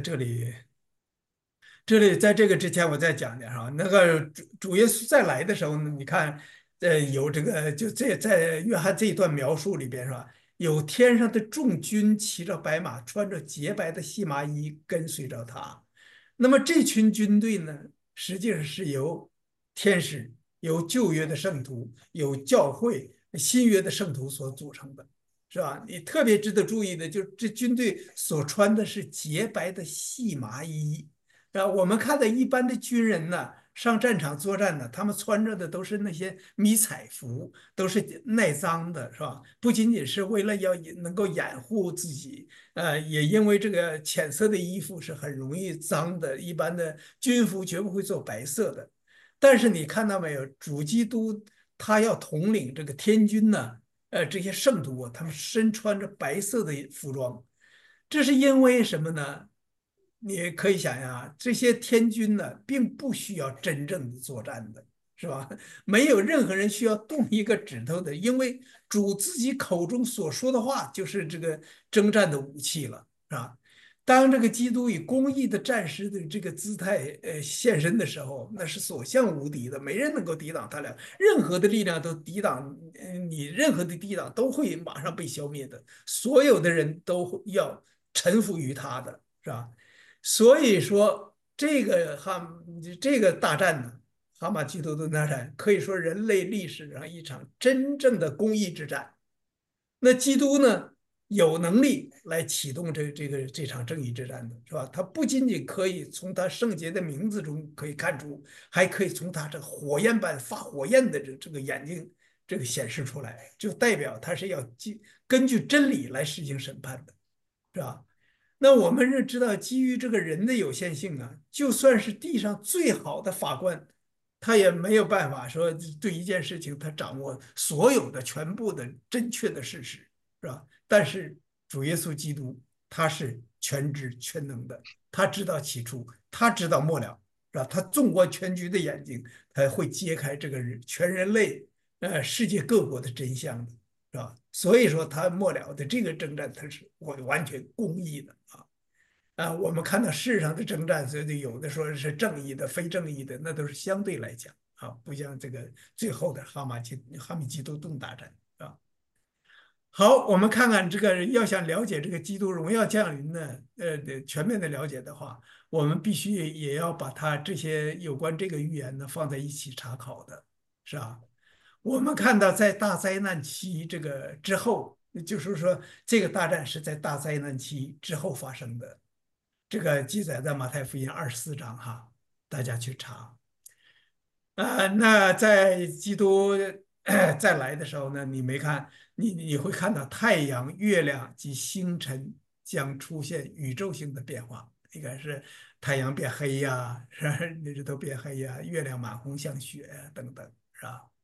这里在这个之前我再讲讲哈，那个主耶稣再来的时候呢，你看，有这个就在约翰这一段描述里边是吧？有天上的众军骑着白马，穿着洁白的细麻衣，跟随着他。那么这群军队呢，实际上是由天使、由旧约的圣徒、有教会、新约的圣徒所组成的，是吧？你特别值得注意的就是这军队所穿的是洁白的细麻衣。我们看到一般的军人呢，上战场作战呢，他们穿着的都是那些迷彩服，都是耐脏的，是吧？不仅仅是为了要能够掩护自己，也因为这个浅色的衣服是很容易脏的，一般的军服绝不会做白色的。但是你看到没有，主基督他要统领这个天军呢，这些圣徒啊，他们身穿着白色的服装，这是因为什么呢？你可以想象啊，这些天军呢，并不需要真正的作战的，是吧？没有任何人需要动一个指头的，因为主自己口中所说的话就是这个征战的武器了，是吧？当这个基督以公义的战士的这个姿态现身的时候，那是所向无敌的，没人能够抵挡他俩，任何的力量都抵挡，你任何的抵挡都会马上被消灭的，所有的人都要臣服于他的，是吧？所以说，这个大战呢，哈马基多顿大战可以说人类历史上一场真正的公义之战。那基督呢，有能力来启动这场正义之战的，是吧？他不仅仅可以从他圣洁的名字中可以看出，还可以从他这火焰般发火焰的这个眼睛这个显示出来，就代表他是要根据真理来实行审判的，是吧？那我们是知道，基于这个人的有限性啊，就算是地上最好的法官，他也没有办法说对一件事情他掌握所有的全部的正确的事实，是吧？但是主耶稣基督他是全知全能的，他知道起初，他知道末了，是吧？他纵观全局的眼睛，他会揭开这个全人类世界各国的真相的。是吧？所以说他末了的这个征战，它是完全公义的啊。我们看到世上的征战，所以有的说是正义的、非正义的，那都是相对来讲啊，不像这个最后的哈米基多顿大战啊。好，我们看看这个，要想了解这个基督荣耀降临呢，全面的了解的话，我们必须也要把它这些有关这个预言呢放在一起查考的，是吧？我们看到，在大灾难期这个之后，就是说，这个大战是在大灾难期之后发生的。这个记载在马太福音24章哈，大家去查。那在基督再来的时候呢，你没看，你会看到太阳、月亮及星辰将出现宇宙性的变化。应该是太阳变黑呀，是吧？日头变黑呀，月亮满红像雪呀，等等，是吧？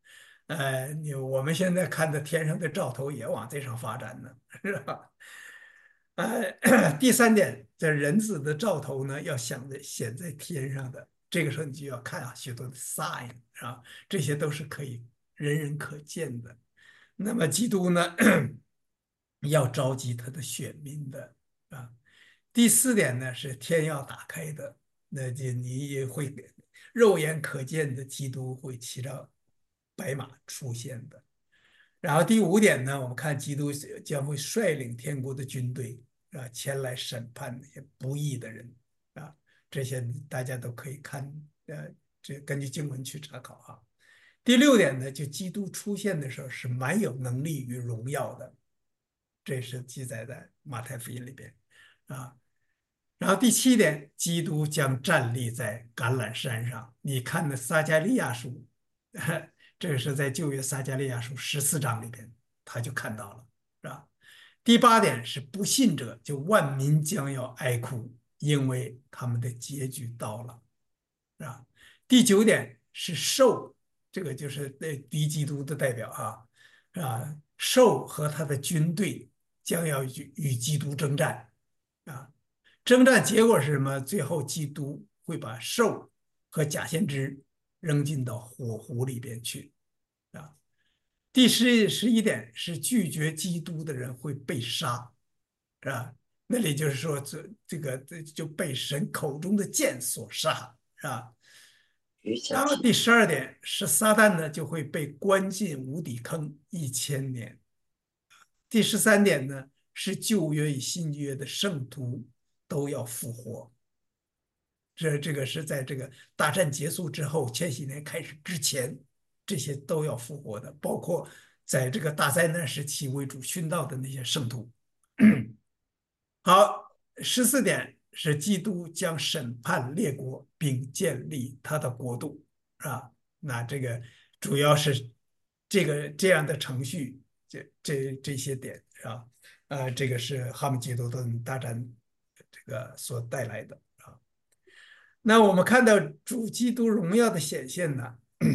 我们现在看的天上的兆头也往这上发展呢，是吧？第三点，这人子的兆头呢，要显在天上的，这个时候你就要看啊，许多的 sign 啊，这些都是可以人人可见的。那么基督呢，要召集他的选民的啊。第四点呢，是天要打开的，那就你也会肉眼可见的基督会骑着白马出现的。然后第五点呢，我们看基督将会率领天国的军队啊，前来审判那些不义的人啊，这些大家都可以看，这根据经文去查考啊。第六点呢，就基督出现的时候是满有能力与荣耀的，这是记载在马太福音里边啊。然后第七点，基督将站立在橄榄山上。你看的撒迦利亚书，这个是在旧约撒迦利亚书14章里边，他就看到了，是吧？第八点是不信者，就万民将要哀哭，因为他们的结局到了，是吧？第九点是兽，这个就是敌基督的代表啊，啊，兽和他的军队将要与基督征战啊。征战结果是什么？最后基督会把兽和假先知扔进到火湖里边去啊。第11点是拒绝基督的人会被杀，是吧？那里就是说这个就被神口中的剑所杀，是吧？然后第12点是撒旦呢就会被关进无底坑1000年。第13点呢是旧约与新约的圣徒都要复活。这个是在这个大战结束之后，千禧年开始之前，这些都要复活的，包括在这个大灾难时期为主殉道的那些圣徒。好，14点是基督将审判列国，并建立他的国度啊。那这个主要是这样的程序，这些点是吧？这个是哈姆吉多顿大战这个所带来的啊。那我们看到主基督荣耀的显现呢，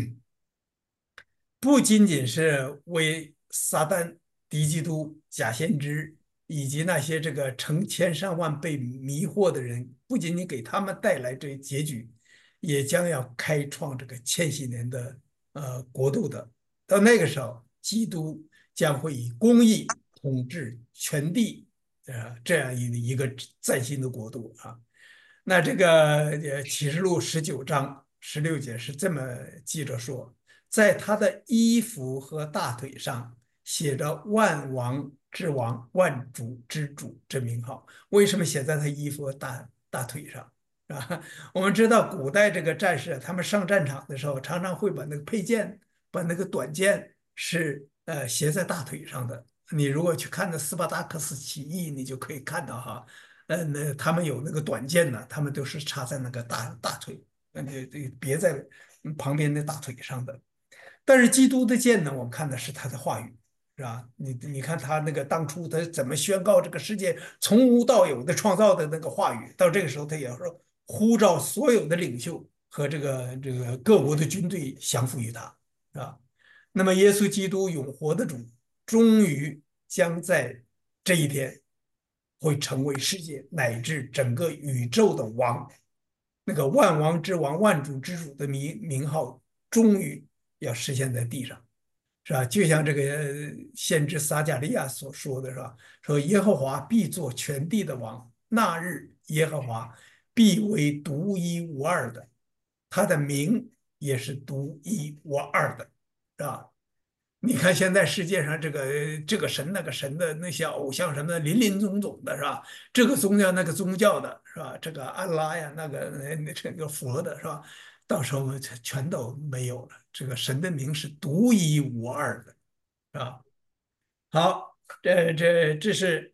不仅仅是为撒旦、敌基督、假先知以及那些这个成千上万被迷惑的人，不仅仅给他们带来这结局，也将要开创这个千禧年的国度的。到那个时候，基督将会以公义统治全地，这样一个崭新的国度啊。那这个启示录19章16节是这么记着说，在他的衣服和大腿上写着万王之王、万主之主这名号。为什么写在他衣服和大腿上？啊，我们知道古代这个战士，他们上战场的时候，常常会把那个佩剑、把那个短剑是斜在大腿上的。你如果去看那斯巴达克斯起义，你就可以看到哈，那他们有那个短剑呢，他们都是插在那个大腿，这别在旁边的大腿上的。但是基督的剑呢，我们看的是他的话语，是吧？你看他那个当初他怎么宣告这个世界从无到有的创造的那个话语，到这个时候他也说呼召所有的领袖和这个各国的军队降服于他，是吧？那么耶稣基督永活的主，终于将在这一天会成为世界乃至整个宇宙的王，那个万王之王、万主之主的名号，终于要实现在地上，是吧？就像这个先知撒迦利亚所说的是吧？说耶和华必做全地的王，那日耶和华必为独一无二的，他的名也是独一无二的，是吧？你看现在世界上这个神那个神的那些偶像什么的林林总总的是吧？这个宗教那个宗教的是吧？这个安拉呀，这个佛的是吧？到时候全都没有了。这个神的名是独一无二的，是吧？好，这是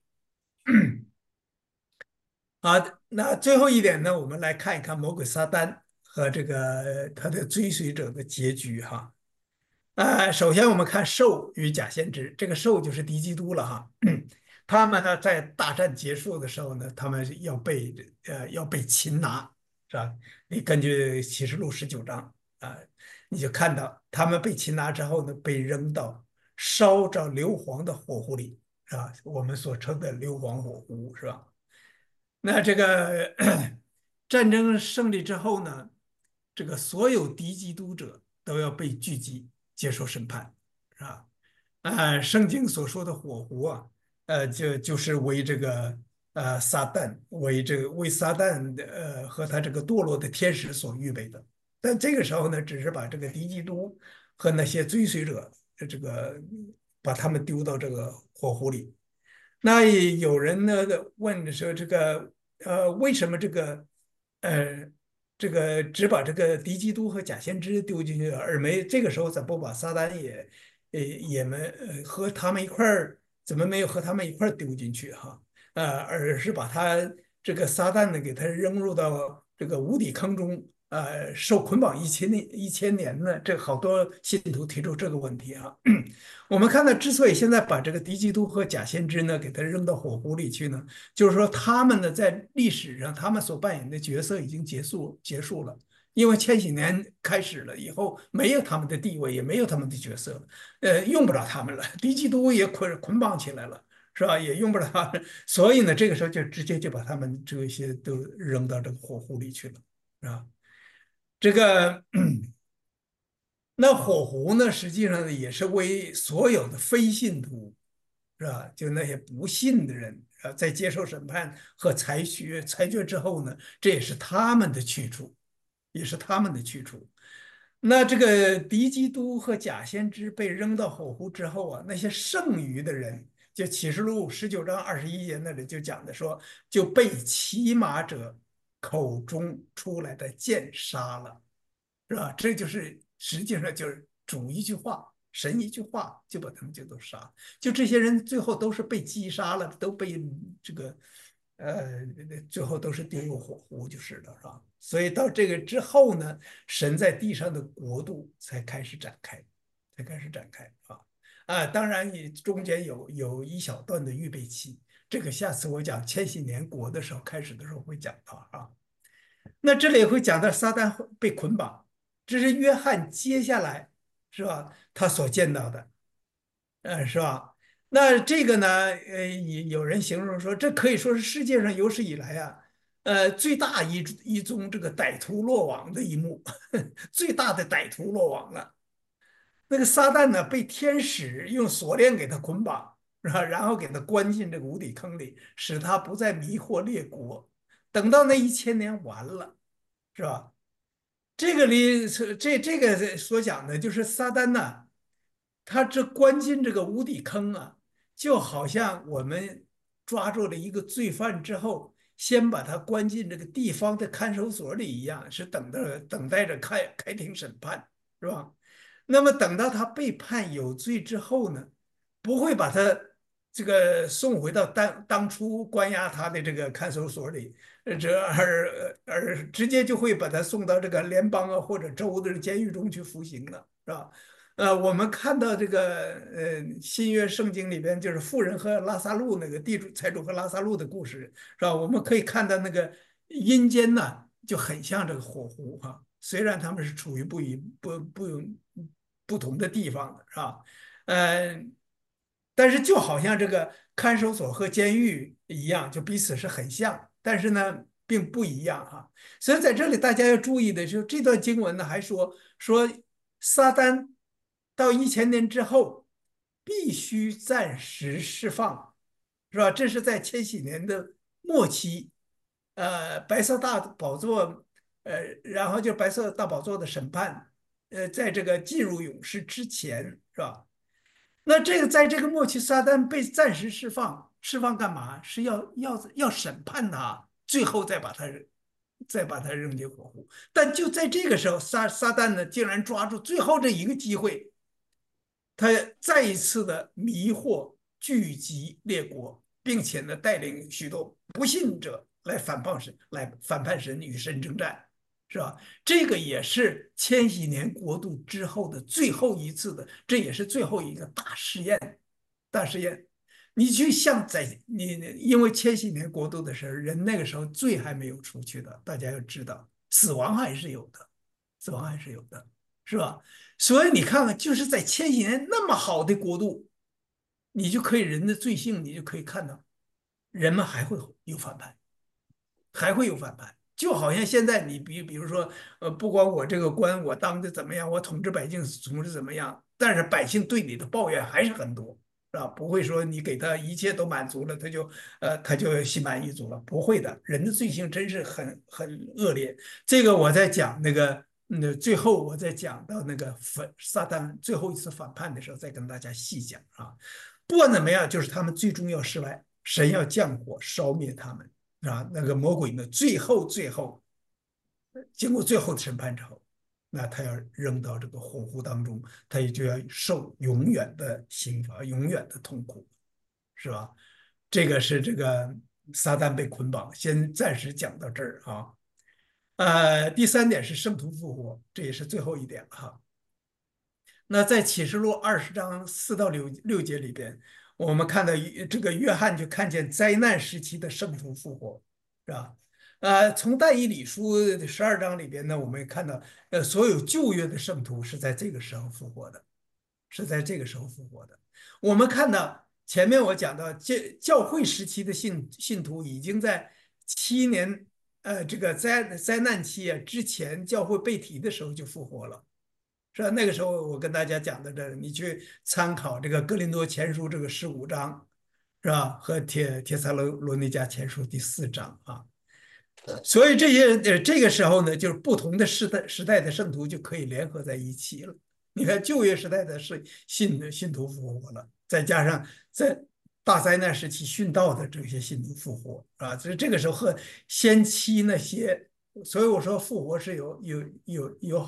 好的。那最后一点呢，我们来看一看魔鬼撒旦和这个他的追随者的结局哈。首先我们看兽与假先知，这个兽就是敌基督了哈。他们呢在大战结束的时候呢，他们要被擒拿，是吧？你根据启示录19章啊， 你就看到他们被擒拿之后呢，被扔到烧着硫磺的火湖里，是吧？我们所称的硫磺火湖，是吧？那这个战争胜利之后呢，这个所有敌基督者都要被聚集接受审判，是吧？圣经所说的火湖啊，就是为这个撒旦为撒旦和他这个堕落的天使所预备的。但这个时候呢，只是把这个敌基督和那些追随者这个把他们丢到这个火湖里。那有人呢问说，为什么呃只把这个敌基督和假先知丢进去，而没这个时候怎么不把撒旦也没和他们一块儿，怎么没有和他们一块儿丢进去哈？而是把他这个撒旦呢给他扔入到这个无底坑中，受捆绑一千年呢？这好多信徒提出这个问题啊。我们看到，之所以现在把这个敌基督和假先知呢给他扔到火湖里去呢，就是说他们呢在历史上他们所扮演的角色已经结束了，因为千禧年开始了以后，没有他们的地位，也没有他们的角色了，用不着他们了，敌基督也捆绑起来了，是吧？也用不着他们，所以呢，这个时候就直接就把他们这些都扔到这个火湖里去了，是吧？这个。那火湖呢，实际上呢也是为所有的非信徒，是吧？就那些不信的人在接受审判和裁决之后呢，这也是他们的去处，也是他们的去处。那这个敌基督和假先知被扔到火湖之后啊，那些剩余的人，就启示录19章21节那里就讲的说，就被骑马者口中出来的剑杀了。是吧？这就是实际上就是主一句话，神一句话就把他们就都杀了。就这些人最后都是被击杀了，都被这个呃最后都是丢入火湖就是了，是吧？所以到这个之后呢，神在地上的国度才开始展开，当然你中间有一小段的预备期，这个下次我讲千禧年国的时候开始的时候会讲到啊。那这里也会讲到撒旦被捆绑，这是约翰接下来是吧？他所见到的，是吧？那这个呢，有人形容说，这可以说是世界上有史以来啊，最大一宗这个歹徒落网的一幕，最大的歹徒落网了。那个撒旦呢，被天使用锁链给他捆绑，是吧？然后给他关进这个无底坑里，使他不再迷惑列国。等到那1000年完了，是吧？这个里这个所讲的就是撒旦呐，他这关进这个无底坑啊，就好像我们抓住了一个罪犯之后，先把他关进这个地方的看守所里一样，是等待着开庭审判，是吧？那么等到他被判有罪之后呢，不会把他这个送回到当初关押他的这个看守所里，而直接就会把他送到这个联邦啊或者州的监狱中去服刑了，是吧？我们看到这个新约圣经里边就是富人和拉萨路那个地主财主和拉萨路的故事，是吧？我们可以看到那个阴间呢就很像这个火湖哈，虽然他们是处于不同的地方的，是吧？呃，但是就好像这个看守所和监狱一样，就彼此是很像，但是呢，并不一样哈。所以在这里大家要注意的是，这段经文呢还说撒旦到1000年之后必须暂时释放，是吧？这是在千禧年的末期，白色大宝座，然后就白色大宝座的审判，在这个进入勇士之前，是吧？那这个在这个末期，撒旦被暂时释放，释放干嘛？是要审判他，最后再把他扔进火湖。但就在这个时候，撒旦呢，竟然抓住最后这一个机会，他再一次的迷惑聚集列国，并且呢，带领许多不信者来反叛神，与神征战，是吧？这个也是千禧年国度之后的最后一次的，这也是最后一个大试验。大实验，你去像因为千禧年国度的时候，人那个时候罪还没有除去的，大家要知道，死亡还是有的，死亡还是有的， 是吧？所以你看看，就是在千禧年那么好的国度，你就可以人的罪性，你就可以看到，人们还会有反叛。还会有反叛。就好像现在你比如说，不管我这个官我当的怎么样，我统治百姓统治怎么样，但是百姓对你的抱怨还是很多，是吧？不会说你给他一切都满足了，他就心满意足了，不会的。人的罪行真是很恶劣。这个我在讲那个，最后我在讲到那个撒旦最后一次反叛的时候，再跟大家细讲啊。不管怎么样，就是他们最终要失败，神要降火烧灭他们。啊，那个魔鬼呢，最后经过最后的审判之后，那他要扔到这个火湖当中，他也就要受永远的刑罚，永远的痛苦，是吧？这个是这个撒旦被捆绑，先暂时讲到这儿啊。第三点是圣徒复活，这也是最后一点哈。那在启示录20章4到6节里边，我们看到这个约翰就看见灾难时期的圣徒复活，是吧？从但以理书12章里边呢，我们也看到，所有旧约的圣徒是在这个时候复活的，是在这个时候复活的。我们看到前面我讲到教会时期的信徒已经在7年，这个灾难期之前，教会被提的时候就复活了。是吧？那个时候我跟大家讲的这，你去参考这个哥林多前书这个15章，是吧？和帖撒罗尼迦前书第4章啊。所以这个时候呢，就是不同的时代的圣徒就可以联合在一起了。你看旧约时代的信徒复活了，再加上在大灾难时期殉道的这些信徒复活啊，所以这个时候和先期那些，所以我说复活是有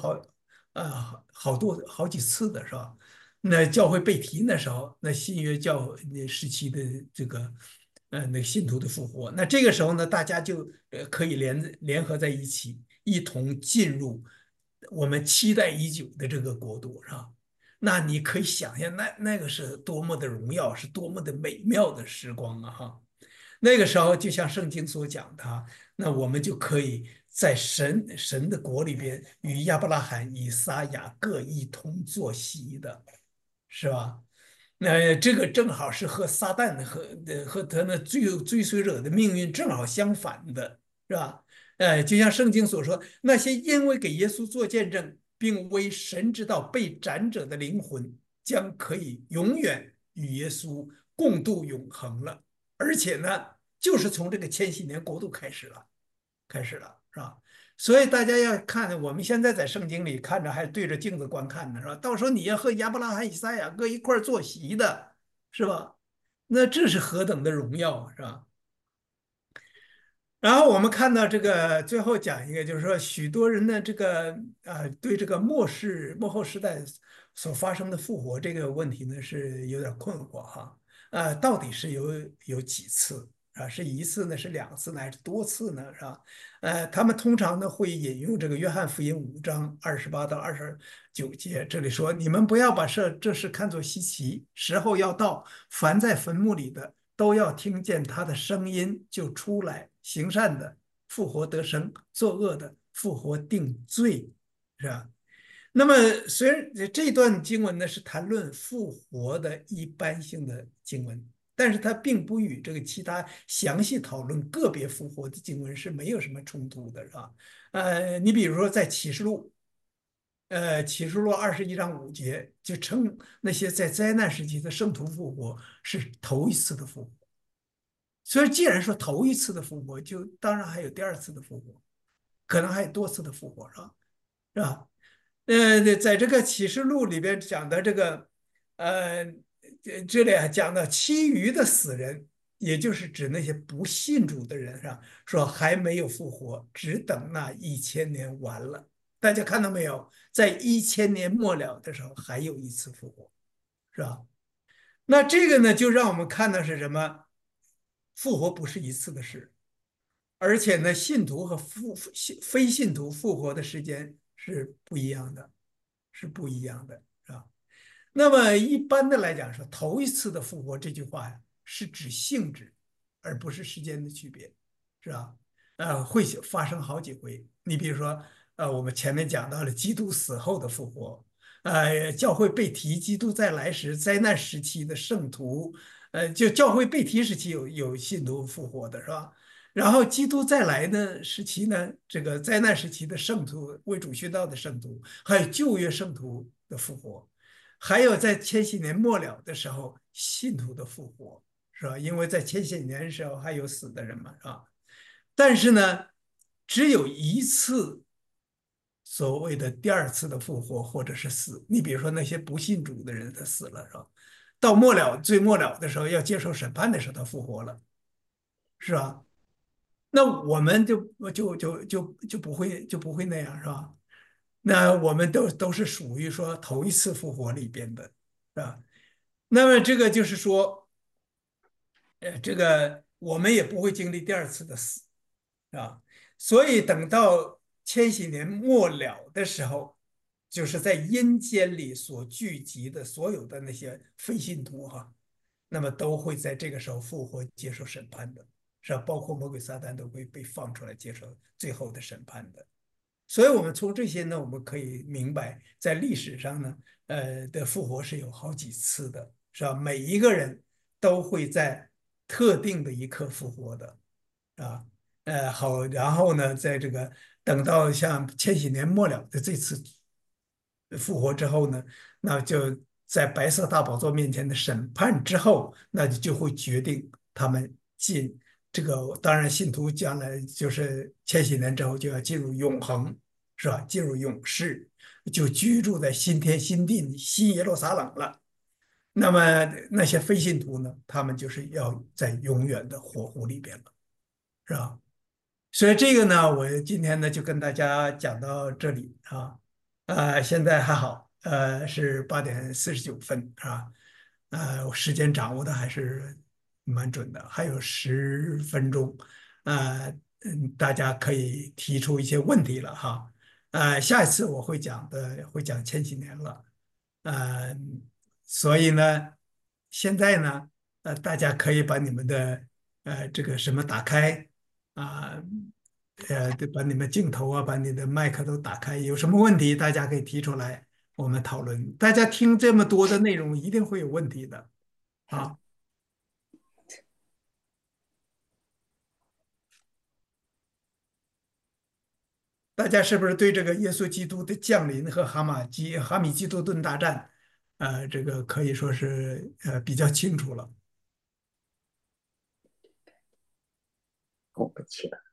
好几次的是吧？那教会被提那时候，那新约时期的这个那个信徒的复活，那这个时候呢，大家就可以联合在一起，一同进入我们期待已久的这个国度，是吧？那你可以想象，那个是多么的荣耀，是多么的美妙的时光啊！哈，那个时候就像圣经所讲的，那我们就可以在神的国里边，与亚伯拉罕、以撒、雅各一同坐席的，是吧？那这个正好是和撒旦和他那追随者的命运正好相反的，是吧？就像圣经所说，那些因为给耶稣做见证，并为神之道被斩者的灵魂，将可以永远与耶稣共度永恒了。而且呢，就是从这个千禧年国度开始了，是吧？所以大家要看，我们现在在圣经里看着，还对着镜子观看呢，是吧？到时候你要和亚伯拉罕、以赛亚各一块坐席的，是吧？那这是何等的荣耀啊，是吧？然后我们看到这个最后讲一个，就是说许多人的这个对这个末后时代所发生的复活这个问题呢是有点困惑哈。到底是有几次啊？是一次呢？是2次呢？还是多次呢？是吧？他们通常呢会引用这个约翰福音5章28到29节，这里说：你们不要把这事看作稀奇，时候要到，凡在坟墓里的。都要听见他的声音就出来，行善的复活得生，作恶的复活定罪，是吧？那么虽然这段经文呢是谈论复活的一般性的经文，但是它并不与这个其他详细讨论个别复活的经文是没有什么冲突的，是吧？你比如说在启示录21章5节就称那些在灾难时期的圣徒复活是头一次的复活。所以，既然说头一次的复活，就当然还有第二次的复活，可能还有多次的复活，是吧？是吧？在这个启示录里边讲的这个，呃，这里讲的其余的死人，也就是指那些不信主的人，是吧？说还没有复活，只等那1000年完了。大家看到没有？在1000年末了的时候，还有一次复活，是吧？那这个呢，就让我们看到是什么？复活不是一次的事，而且呢，信徒和非信徒复活的时间是不一样的，是不一样的，是吧？那么一般的来讲说，头一次的复活这句话呀，是指性质，而不是时间的区别，是吧？会发生好几回。你比如说， 我们前面讲到了基督死后的复活，教会被提基督再来时灾难时期的圣徒，就教会被提时期有信徒复活的是吧？然后基督再来的时期呢，这个灾难时期的圣徒为主殉道的圣徒，还有旧约圣徒的复活，还有在千禧年末了的时候信徒的复活，是吧？因为在千禧年的时候还有死的人嘛，是吧？但是呢，只有一次所谓的第二次的复活或者是死。你比如说那些不信主的人，他死了是吧？到末了最末了的时候要接受审判的时候，他复活了，是吧？那我们就不会那样是吧？那我们都是属于说头一次复活里边的，是吧？那么这个就是说，这个我们也不会经历第二次的死。啊，所以等到千禧年末了的时候，就是在阴间里所聚集的所有的那些非信徒哈，那么都会在这个时候复活，接受审判的，是吧？包括魔鬼撒旦都会被放出来接受最后的审判的。所以，我们从这些呢，我们可以明白，在历史上呢，的复活是有好几次的，是吧？每一个人都会在特定的一刻复活的，啊，好，然后呢，在这个等到像千禧年末了的这次复活之后呢，那就在白色大宝座面前的审判之后，那就会决定他们进这个。当然，信徒将来就是千禧年之后就要进入永恒，是吧？进入永世，就居住在新天新地新耶路撒冷了。那么那些非信徒呢，他们就是要在永远的火湖里边了，是吧？所以这个呢，我今天呢就跟大家讲到这里啊，现在还好，是8:49啊，我时间掌握的还是蛮准的，还有10分钟，大家可以提出一些问题了哈，下一次我会讲千禧年了，呃，所以呢，现在呢，大家可以把你们的这个什么打开。啊，得把你们镜头啊，把你的麦克都打开，有什么问题大家可以提出来，我们讨论。大家听这么多的内容，一定会有问题的啊。大家是不是对这个耶稣基督的降临和哈米基多顿大战，这个可以说是比较清楚了？ 过不去了。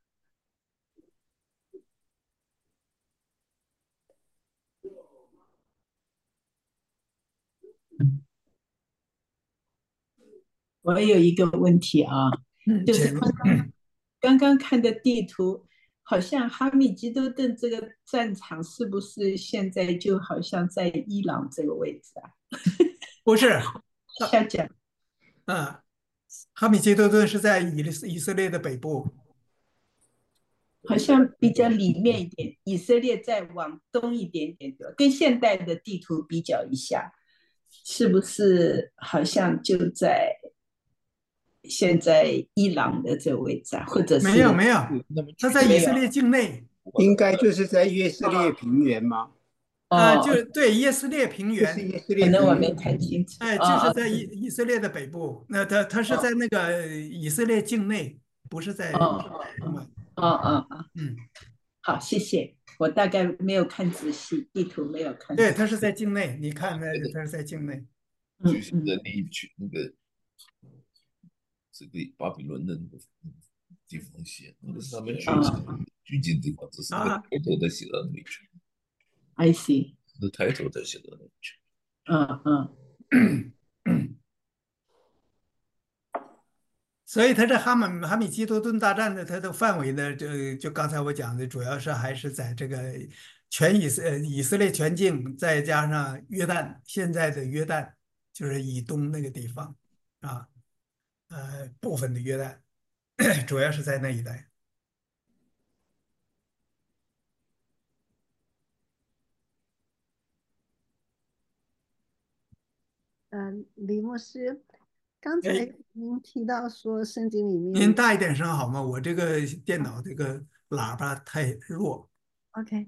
我有一个问题啊，就是请刚刚看的地图，好像哈密基多顿这个战场是不是现在就好像在伊朗这个位置啊？ 不是， 下讲啊，哈米基多顿是在以色列的北部。 好像比较里面一点，以色列再往东一点点的，跟现代的地图比较一下，是不是好像就在现在伊朗的这个位置啊？或者是没有没有，他在以没有？ 色列境内。 应该就是在约斯列平原嘛， 哦， 就对，耶斯列平就是原。 约斯列可能我没平原。 看清楚。 哎，就是哦在以色列的北部，那他是在那个以色列境内，不是在哦什么？ 哦， 嗯， 好，谢谢。我大概没有看仔细，地图没有看对， 仔细。 他是在境内，你看那他是在境内。 嗯嗯， 人力去那个这个巴比伦的那个地方写，那个是他们取景地方，只是那个啊， 抬头的写到那里去， I see。 那抬头的写到那里去。 所以他这哈米基多顿大战的它的范围呢，就刚才我讲的，主要是还是在这个以色列全境，再加上约旦，现在的约旦就是以东那个地方啊，部分的约旦，主要是在那一带。 李牧师，刚哎， 才您提到说圣经里面您大一点声好吗？我这个电脑这个喇叭太弱。 ，OK，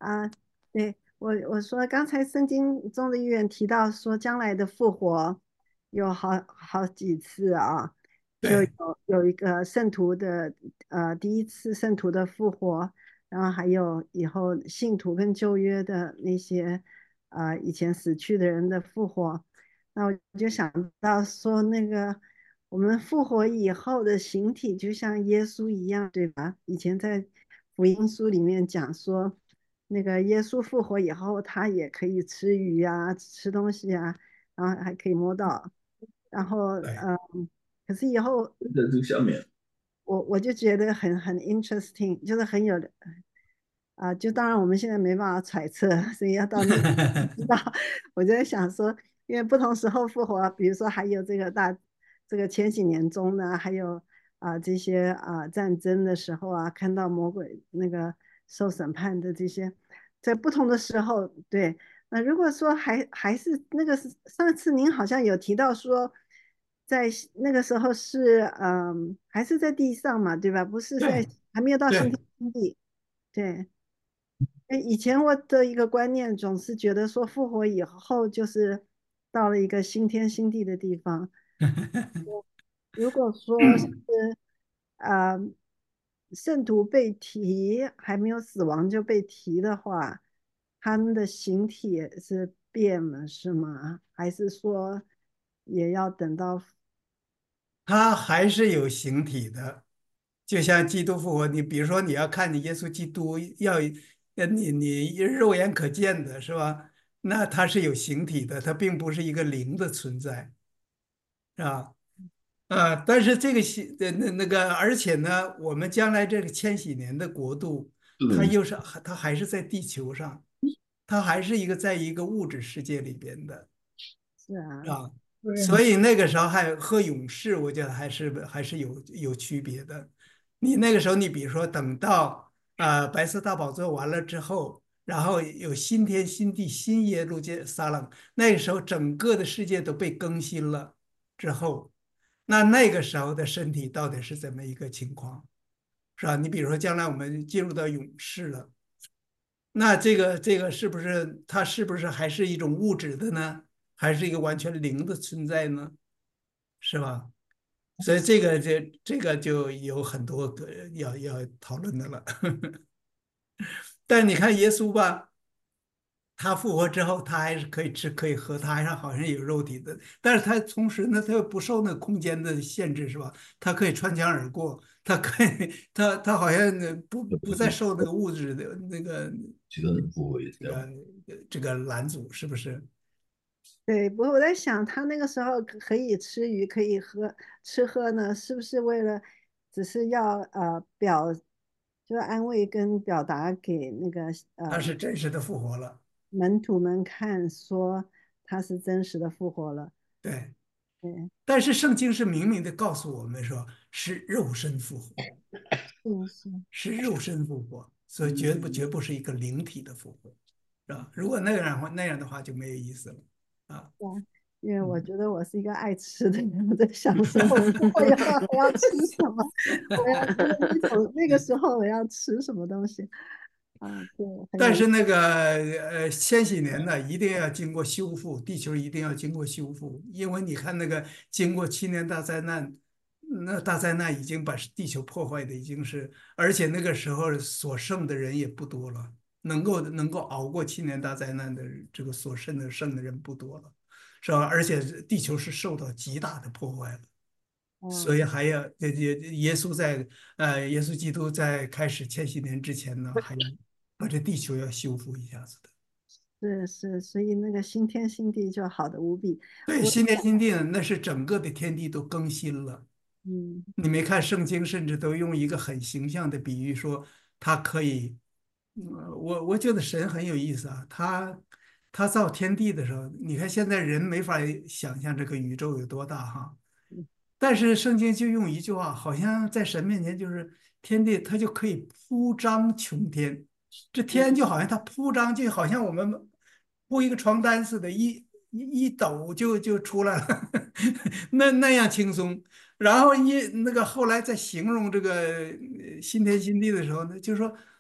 啊，对，我说刚才圣经中的预言提到说将来的复活有好几次啊，就对， 有一个圣徒的第一次圣徒的复活，然后还有以后信徒跟旧约的那些以前死去的人的复活，那我就想到说那个我们复活以后的形体就像耶稣一样，对吧？以前在福音书里面讲说。那个耶稣复活以后，他也可以吃鱼啊，吃东西啊，然后还可以摸到。然后对， 可是以后在这个下面， 我就觉得很 interesting，就是很有就当然我们现在没办法揣测，所以要到那个知道。我就在想说，因为不同时候复活，比如说还有这个千禧年中呢，还有这些战争的时候啊，看到魔鬼那个受审判的这些，在不同的时候，对。那如果说还是那个上次您好像有提到说，在那个时候是还是在地上嘛，对吧？不是在对， 还没有到新对。 天新地，对。以前我的一个观念总是觉得说复活以后就是到了一个新天新地的地方。如果说是呃圣徒被提还没有死亡就被提的话，他们的形体是变了是吗？还是说也要等到它还是有形体的，就像基督复活，你比如说你要看你耶稣基督要，你肉眼可见的是吧？那它是有形体的，它并不是一个灵的存在，是吧？但是这个那个，而且呢，我们将来这个千禧年的国度， 这个它还是在地球上，它还是在一个物质世界里边的。 是啊？ 啊， 对啊， 所以那个时候还和勇士，我觉得还是有区别的。你那个时候，你比如说等到白色大宝座完了之后，然后有新天新地新耶路撒冷，那个时候整个的世界都被更新了之后，那个时候的身体到底是怎么一个情况，是吧？你比如说将来我们进入到勇士了。那这个它是不是还是一种物质的呢？还是一个完全灵的存在呢？是吧？所以这个就有很多个要讨论的了。但你看耶稣吧，他复活之后，他还是可以吃可以喝，他还是好像有肉体的，但是他同时呢，他又不受那空间的限制，是吧？他可以穿墙而过，他可以他好像不再受那个物质的那个其他人不会这个这样。 这个拦阻，是不是？ 对，不过我在想，他那个时候可以吃鱼，可以吃喝呢，是不是为了只是要就是安慰跟表达给那个他是真实的复活了。 门徒们看，说他是真实的复活了。 对， 对， 但是圣经是明明的告诉我们说，是肉身复活， 是， 是肉身复活，所以绝不是一个灵体的复活，是吧？如果那样的话就没有意思了啊。 对啊，因为我嗯。 觉得我是一个爱吃的人，我在想说，我要吃什么？我要那个时候我要吃什么东西对，很有意但是那个千禧年呢，一定要经过修复，地球一定要经过修复，因为你看那个经过7年大灾难，那大灾难已经把地球破坏的已经是，而且那个时候所剩的人也不多了，能够熬过7年大灾难的这个剩的人不多了，是吧？而且地球是受到极大的破坏了。所以哦， 还要耶稣基督在开始千禧年之前呢，还要把这地球要修复一下子的。 是，所以那个新天新地就好的无比。 对， 我新天新地呢，那是整个的天地都更新了。 嗯你没看圣经，甚至都用一个很形象的比喻说，它可以。我觉得神很有意思啊，他造天地的时候，你看现在人没法想象这个宇宙有多大哈。但是圣经就用一句话，好像在神面前就是天地，它就可以铺张穹天。这天就好像它铺张，就好像我们铺一个床单似的，一抖就出来了，那样轻松。然后那个后来在形容这个新天新地的时候呢，就是说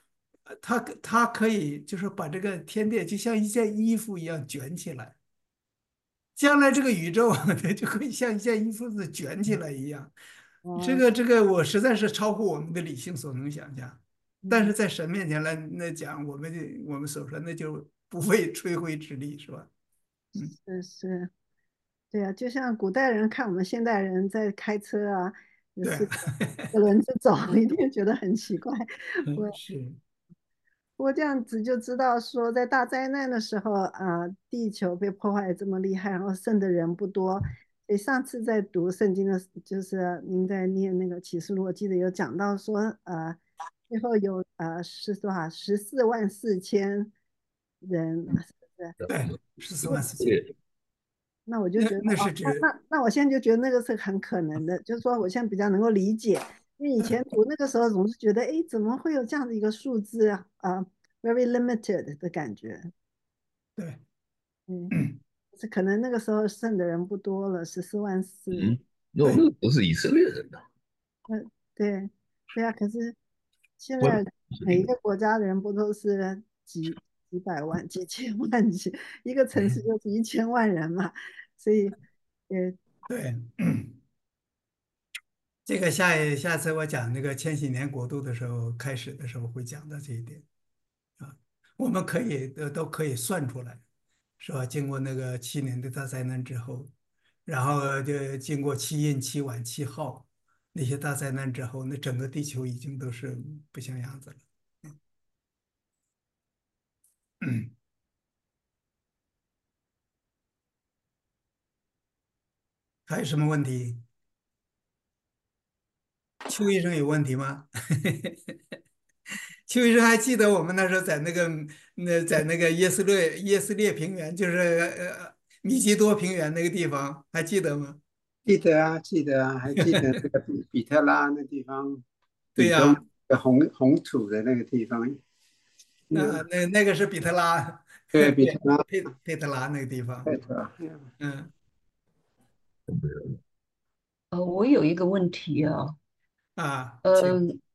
它可以就是把这个天地就像一件衣服一样卷起来，将来这个宇宙它就可以像一件衣服子卷起来一样。这哦， 个这个，我实在是超乎我们的理性所能想象。但嗯， 是在神面前来讲，我们所说那就不费吹灰之力，是吧？嗯， 是，对啊，就像古代人看我们现代人在开车啊，有对， 四个轮子走，一定觉得很奇怪。我是， 不过这样子就知道说，在大灾难的时候啊，地球被破坏得这么厉害，然后剩的人不多。所以上次在读圣经的，就是您在念那个启示录，我记得有讲到说，最后有是多少14万4千人，是不是？ 对，14万4千。 对， 那我就那那觉得哦，那是指那那我现在就觉得那个是很可能的，就是说我现在比较能够理解，因为以前读那个时候总是觉得，哎，怎么会有这样的一个数字啊？very limited 的感觉， 对， 嗯，是可能那个时候剩的人不多了，14万4， 嗯，那对， 个都是以色列人呐， 对对啊，可是现不在是另外。 每一个国家的人不都是几百万、几千万、一个城市就是1000万人嘛，所以，呃， 对，这个下次我讲那个千禧年国度的时候，开始的时候会讲到这一点啊。我们都可以算出来，是吧？经过那个7年的大灾难之后，然后就经过7印、7晚、7号那些大灾难之后，那整个地球已经都是不像样子了。还有什么问题？邱医生有问题吗？邱医生还记得我们那时候在那个耶斯列平原，就是米基多平原那个地方，还记得吗？ 记得啊，记得啊，还记得那个比特拉那地方，以东对呀， 的红土的那个地方，嗯， 那个是比特拉， 对，比特拉， 佩特拉那个地方。 对吧？ 嗯我有一个问题啊， 请。 嗯、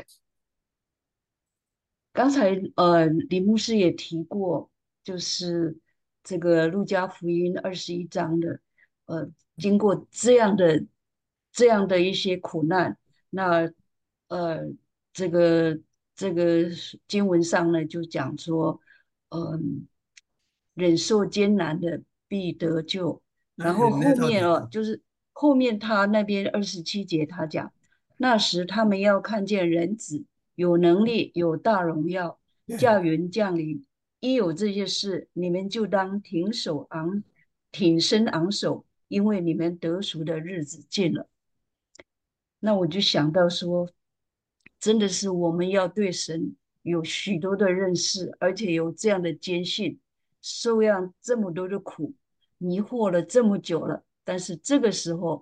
刚才李牧师也提过，就是这个路加福音21章的，呃，经过这样的一些苦难，那呃，这个这个经文上呢就讲说，忍受艰难的必得救，然后那后到底面就是后面他那边27节他讲，那时他们要看见人子。有能力，有大荣耀， 对， 驾云降临。一有这些事，你们就当挺身昂首，因为你们得赎的日子近了。那我就想到说，真的是我们要对神有许多的认识，而且有这样的坚信，受样这么多的苦，迷惑了这么久了，但是这个时候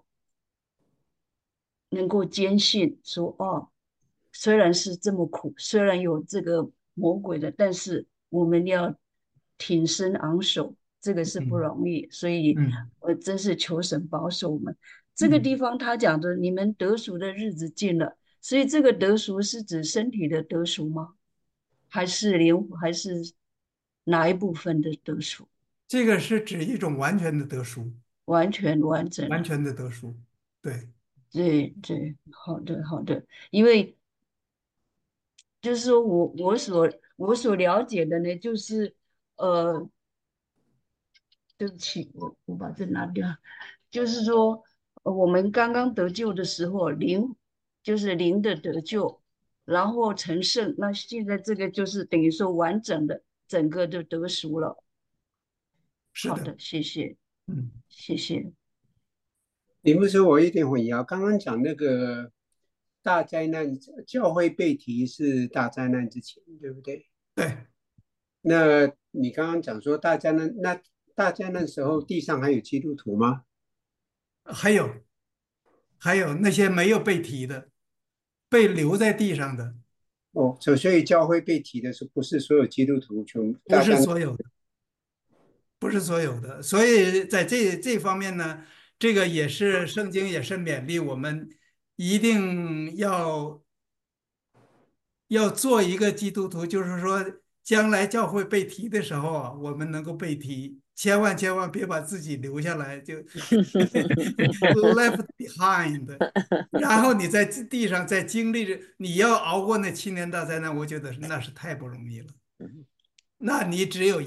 能够坚信说，哦，虽然是这么苦，虽然有这个魔鬼的，但是我们要挺身昂首，这个是不嗯容易。所以， 嗯真是求神保守我们。这个地嗯， 方他讲的，你们得赎的日子近了，所以这个得赎是指身体的得赎吗？还是哪一部分的得赎？ 这个是指一种完全的得赎， 完全完整？ 完全的得赎。对， 对对，好的好的，因为就是说我所了解的呢，就是呃，对不起，我把这拿掉，就是说我们刚刚得救的时候，就是灵的得救，然后成圣，那现在这个就是等于说完整的整个就得赎了。 是的， 好的，谢谢嗯。 谢谢。 你不说我有点混淆，刚刚讲那个大灾难，教会被提是大灾难之前，对不对？ 对， 那你刚刚讲说大灾难，那大灾难时候地上还有基督徒吗？ 还有那些没有被提的，被留在地上的， 哦，所以教会被提的是不是所有基督徒全不是大灾难？ 所有的，不是所有的。所以在这方面呢，这个也是圣经也是勉励我们一定要要做一个基督徒，就是说，将来教会被提的时候啊，我们能够被提，千万千万别把自己留下来，就 left behind。然后你在地上在经历着，你要熬过那7年大灾难，我觉得那是太不容易了。那你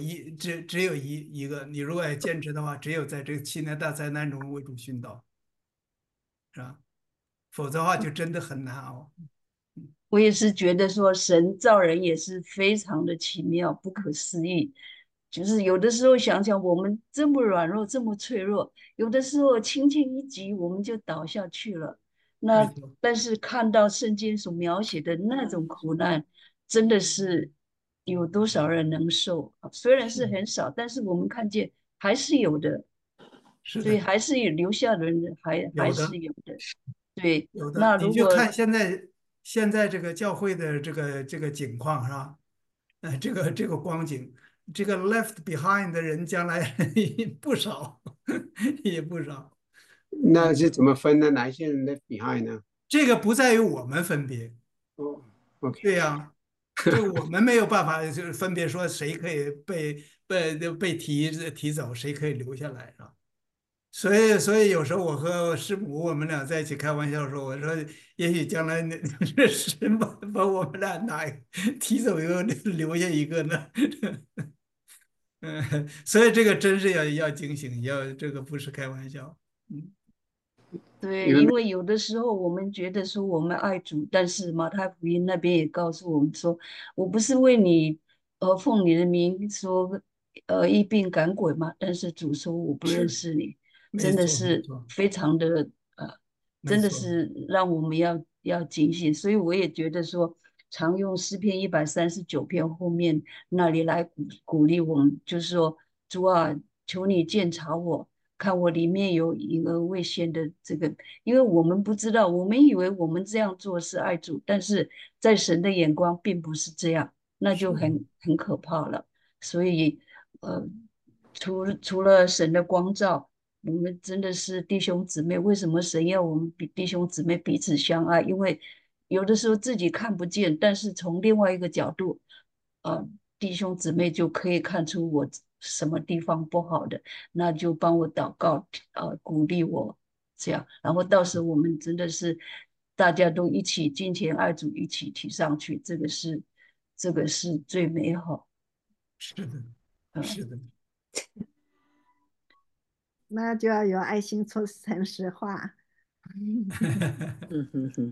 只有一个，你如果要坚持的话，只有在这个7年大灾难中为主殉道，是吧？否则的话就真的很难熬。 我也是觉得说，神造人也是非常的奇妙、不可思议。就是有的时候想想，我们这么软弱、这么脆弱，有的时候轻轻一击我们就倒下去了。那没错， 但是看到圣经所描写的那种苦难，真的是有多少人能受？虽然是很少，但是我们看见还是有的，所以是的， 还是有留下的人还有的。 是有的。对， 有的， 那如果你就看现在这个教会的这个景况是吧？这个光景，这个 left behind 的人将来不少，也不少。 那是怎么分呢？哪一些人 left behind 呢？ 这个不在于我们分别， 哦，OK， 对呀，这个我们没有办法就是分别说谁可以被提走，谁可以留下来，是吧？所以有时候我和师母我们俩在一起开玩笑说，我说也许将来那神把我们俩提走一个留下一个呢。所以这个真是要警醒，这个不是开玩笑。嗯， 对， 因为因为有的时候我们觉得说我们爱主，但是马太福音那边也告诉我们说，我不是为你奉你的名说医病赶鬼嘛，但是主说我不认是， 识你，真的没错，没是错， 非常的真的没错， 是让我们要警醒，所以我也觉得说，常用诗篇139篇后面那里来鼓励我们，就是说主啊，求你鉴察我。看我里面有隐而未现的这个，因为我们不知道，我们以为我们这样做是爱主，但是在神的眼光并不是这样，那就是的， 很可怕了。所以，呃，除了神的光照，我们真的是弟兄姊妹。为什么神要我们弟兄姊妹彼此相爱？因为有的时候自己看不见，但是从另外一个角度，呃，弟兄姊妹就可以看出我什么地方不好的。那就帮我祷告，鼓励我这样，然后到时候我们真的是大家都一起金钱爱主，一起提上去，这个是最美好。 是的， 嗯， 是的。 那就要有爱心说诚实话。 嗯哼哼，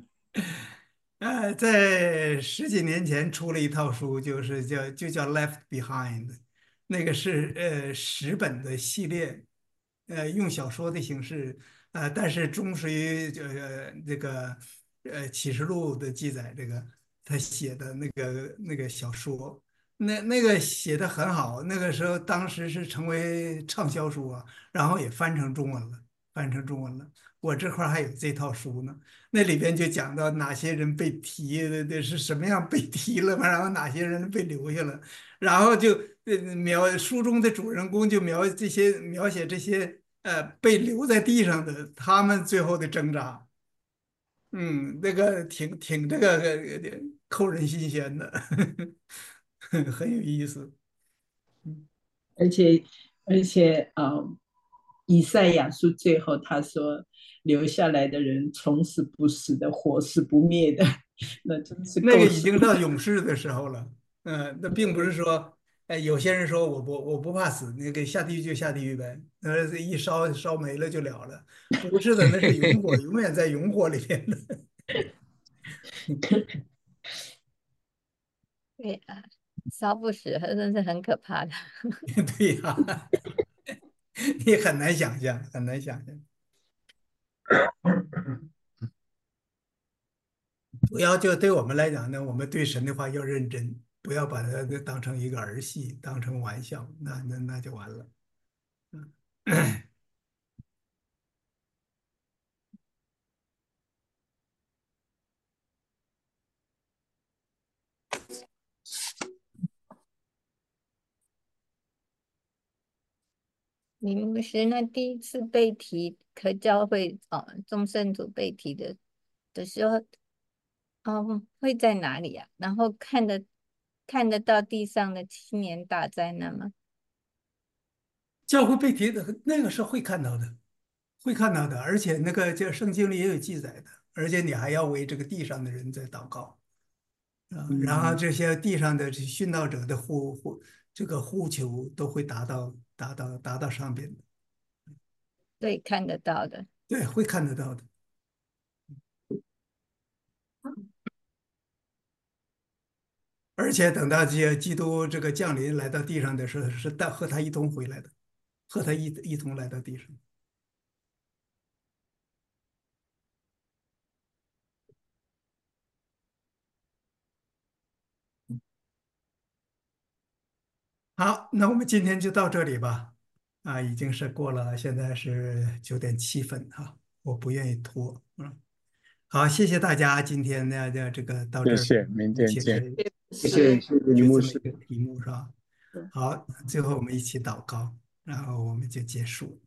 在十几年前出了一套书，就叫《Left Behind》，那个是10本的系列，用小说的形式，但是忠实于这个启示录的记载，这个他写的那个小说，那个写的很好，那个时候当时是成为畅销书啊，然后也翻成中文了，翻成中文了。我这块儿还有这套书呢。那里边就讲到哪些人被提的是什么样被提了嘛，然后哪些人被留下了，然后就书中的主人公就描写这些被留在地上的他们最后的挣扎。那个挺这个扣人心弦的，很有意思。嗯， 而且以赛亚书最后他说，留下来的人从死不死的，活是不灭的，那真是那个够爽。 已经到永世的时候了。那并不是说，有些人说我不怕死，那个下地狱就下地狱呗，一烧没了就了了，不是的，那是永火，永远在永火里面的。 对啊，烧不死，真是很可怕的。 对呀，你很难想象，很难想象。主要就对我们来讲呢，我们对神的话要认真，不要把它当成一个儿戏，当成玩笑，那就完了。 李牧师那第一次被提和教会众圣徒被提的时候， 哦，会在哪里啊？然后看得到地上的7年大灾难吗？ 教会被提的那个是会看到的，会看到的，而且那个叫圣经里也有记载的，而且你还要为这个地上的人在祷告啊，然后这些地上的这殉道者的这个呼求都会达到上边的， 对，看得到的。 对，会看得到的。而且等到基督这个降临来到地上的时候，是和他一同回来的，和他一同来到地上。好，那我们今天就到这里吧。啊，已经是过了，现在是9点7分哈，我不愿意拖。好，谢谢大家，今天的这个到这儿谢谢，明一起来天见。 谢谢李牧师。 就这么一个题目是吧？好，最后我们一起祷告，然后我们就结束。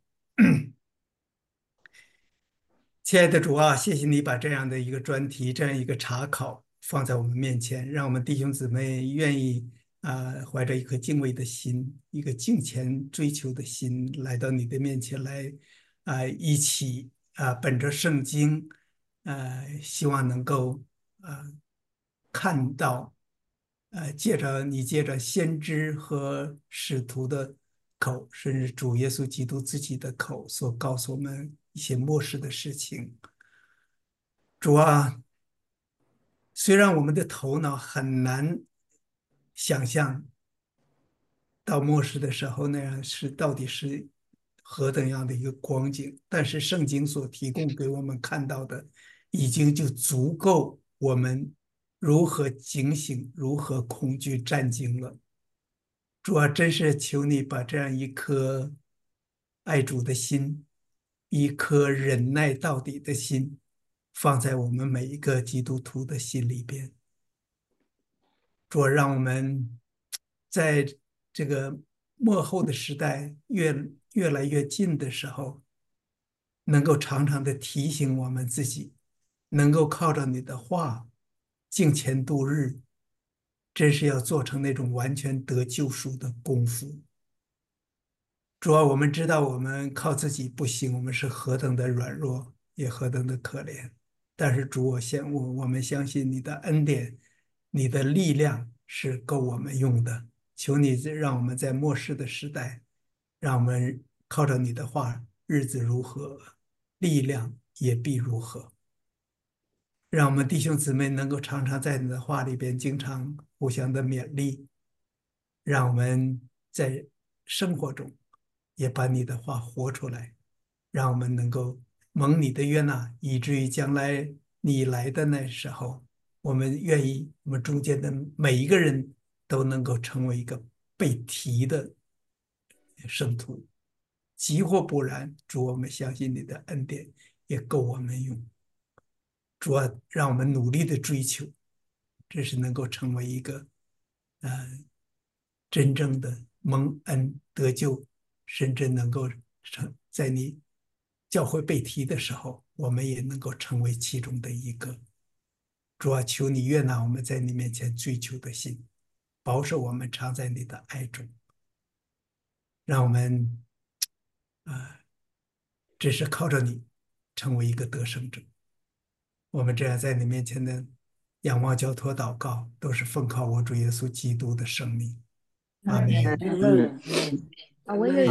亲爱的主啊，谢谢你把这样的一个专题，这样一个查考放在我们面前，让我们弟兄姊妹愿意怀着一颗敬畏的心，一个敬虔追求的心，来到你的面前来一起本着圣经希望能够看到借着先知和使徒的口，甚至主耶稣基督自己的口所告诉我们一些末世的事情。主啊，虽然我们的头脑很难想象到末世的时候那样到底是何等样的一个光景，但是圣经所提供给我们看到的，已经就足够我们如何警醒、如何恐惧战惊了。主啊，真是求你把这样一颗爱主的心，一颗忍耐到底的心，放在我们每一个基督徒的心里边。主啊，让我们在这个末后的时代越来越近的时候，能够常常的提醒我们自己，能够靠着你的话敬虔度日，真是要做成那种完全得救赎的功夫。主啊，我们知道我们靠自己不行，我们是何等的软弱，也何等的可怜。但是主，我们相信你的恩典，你的力量是够我们用的。求你让我们在末世的时代，让我们靠着你的话，日子如何，力量也必如何。让我们弟兄姊妹能够常常在你的话里边，经常互相的勉励，让我们在生活中也把你的话活出来，让我们能够蒙你的悦纳，以至于将来你来的那时候，我们愿意我们中间的每一个人都能够成为一个被提的圣徒。即或不然，主，我们相信你的恩典也够我们用。主要让我们努力的追求，这是能够成为一个真正的蒙恩得救，甚至能够在你教会被提的时候，我们也能够成为其中的一个。主啊，求你悦纳我们在你面前追求的心，保守我们常在你的爱中，让我们只是靠着你成为一个得胜者。我们这样在你面前的仰望、交托、祷告，都是奉靠我主耶稣基督的生命。阿门。 嗯。 啊，我有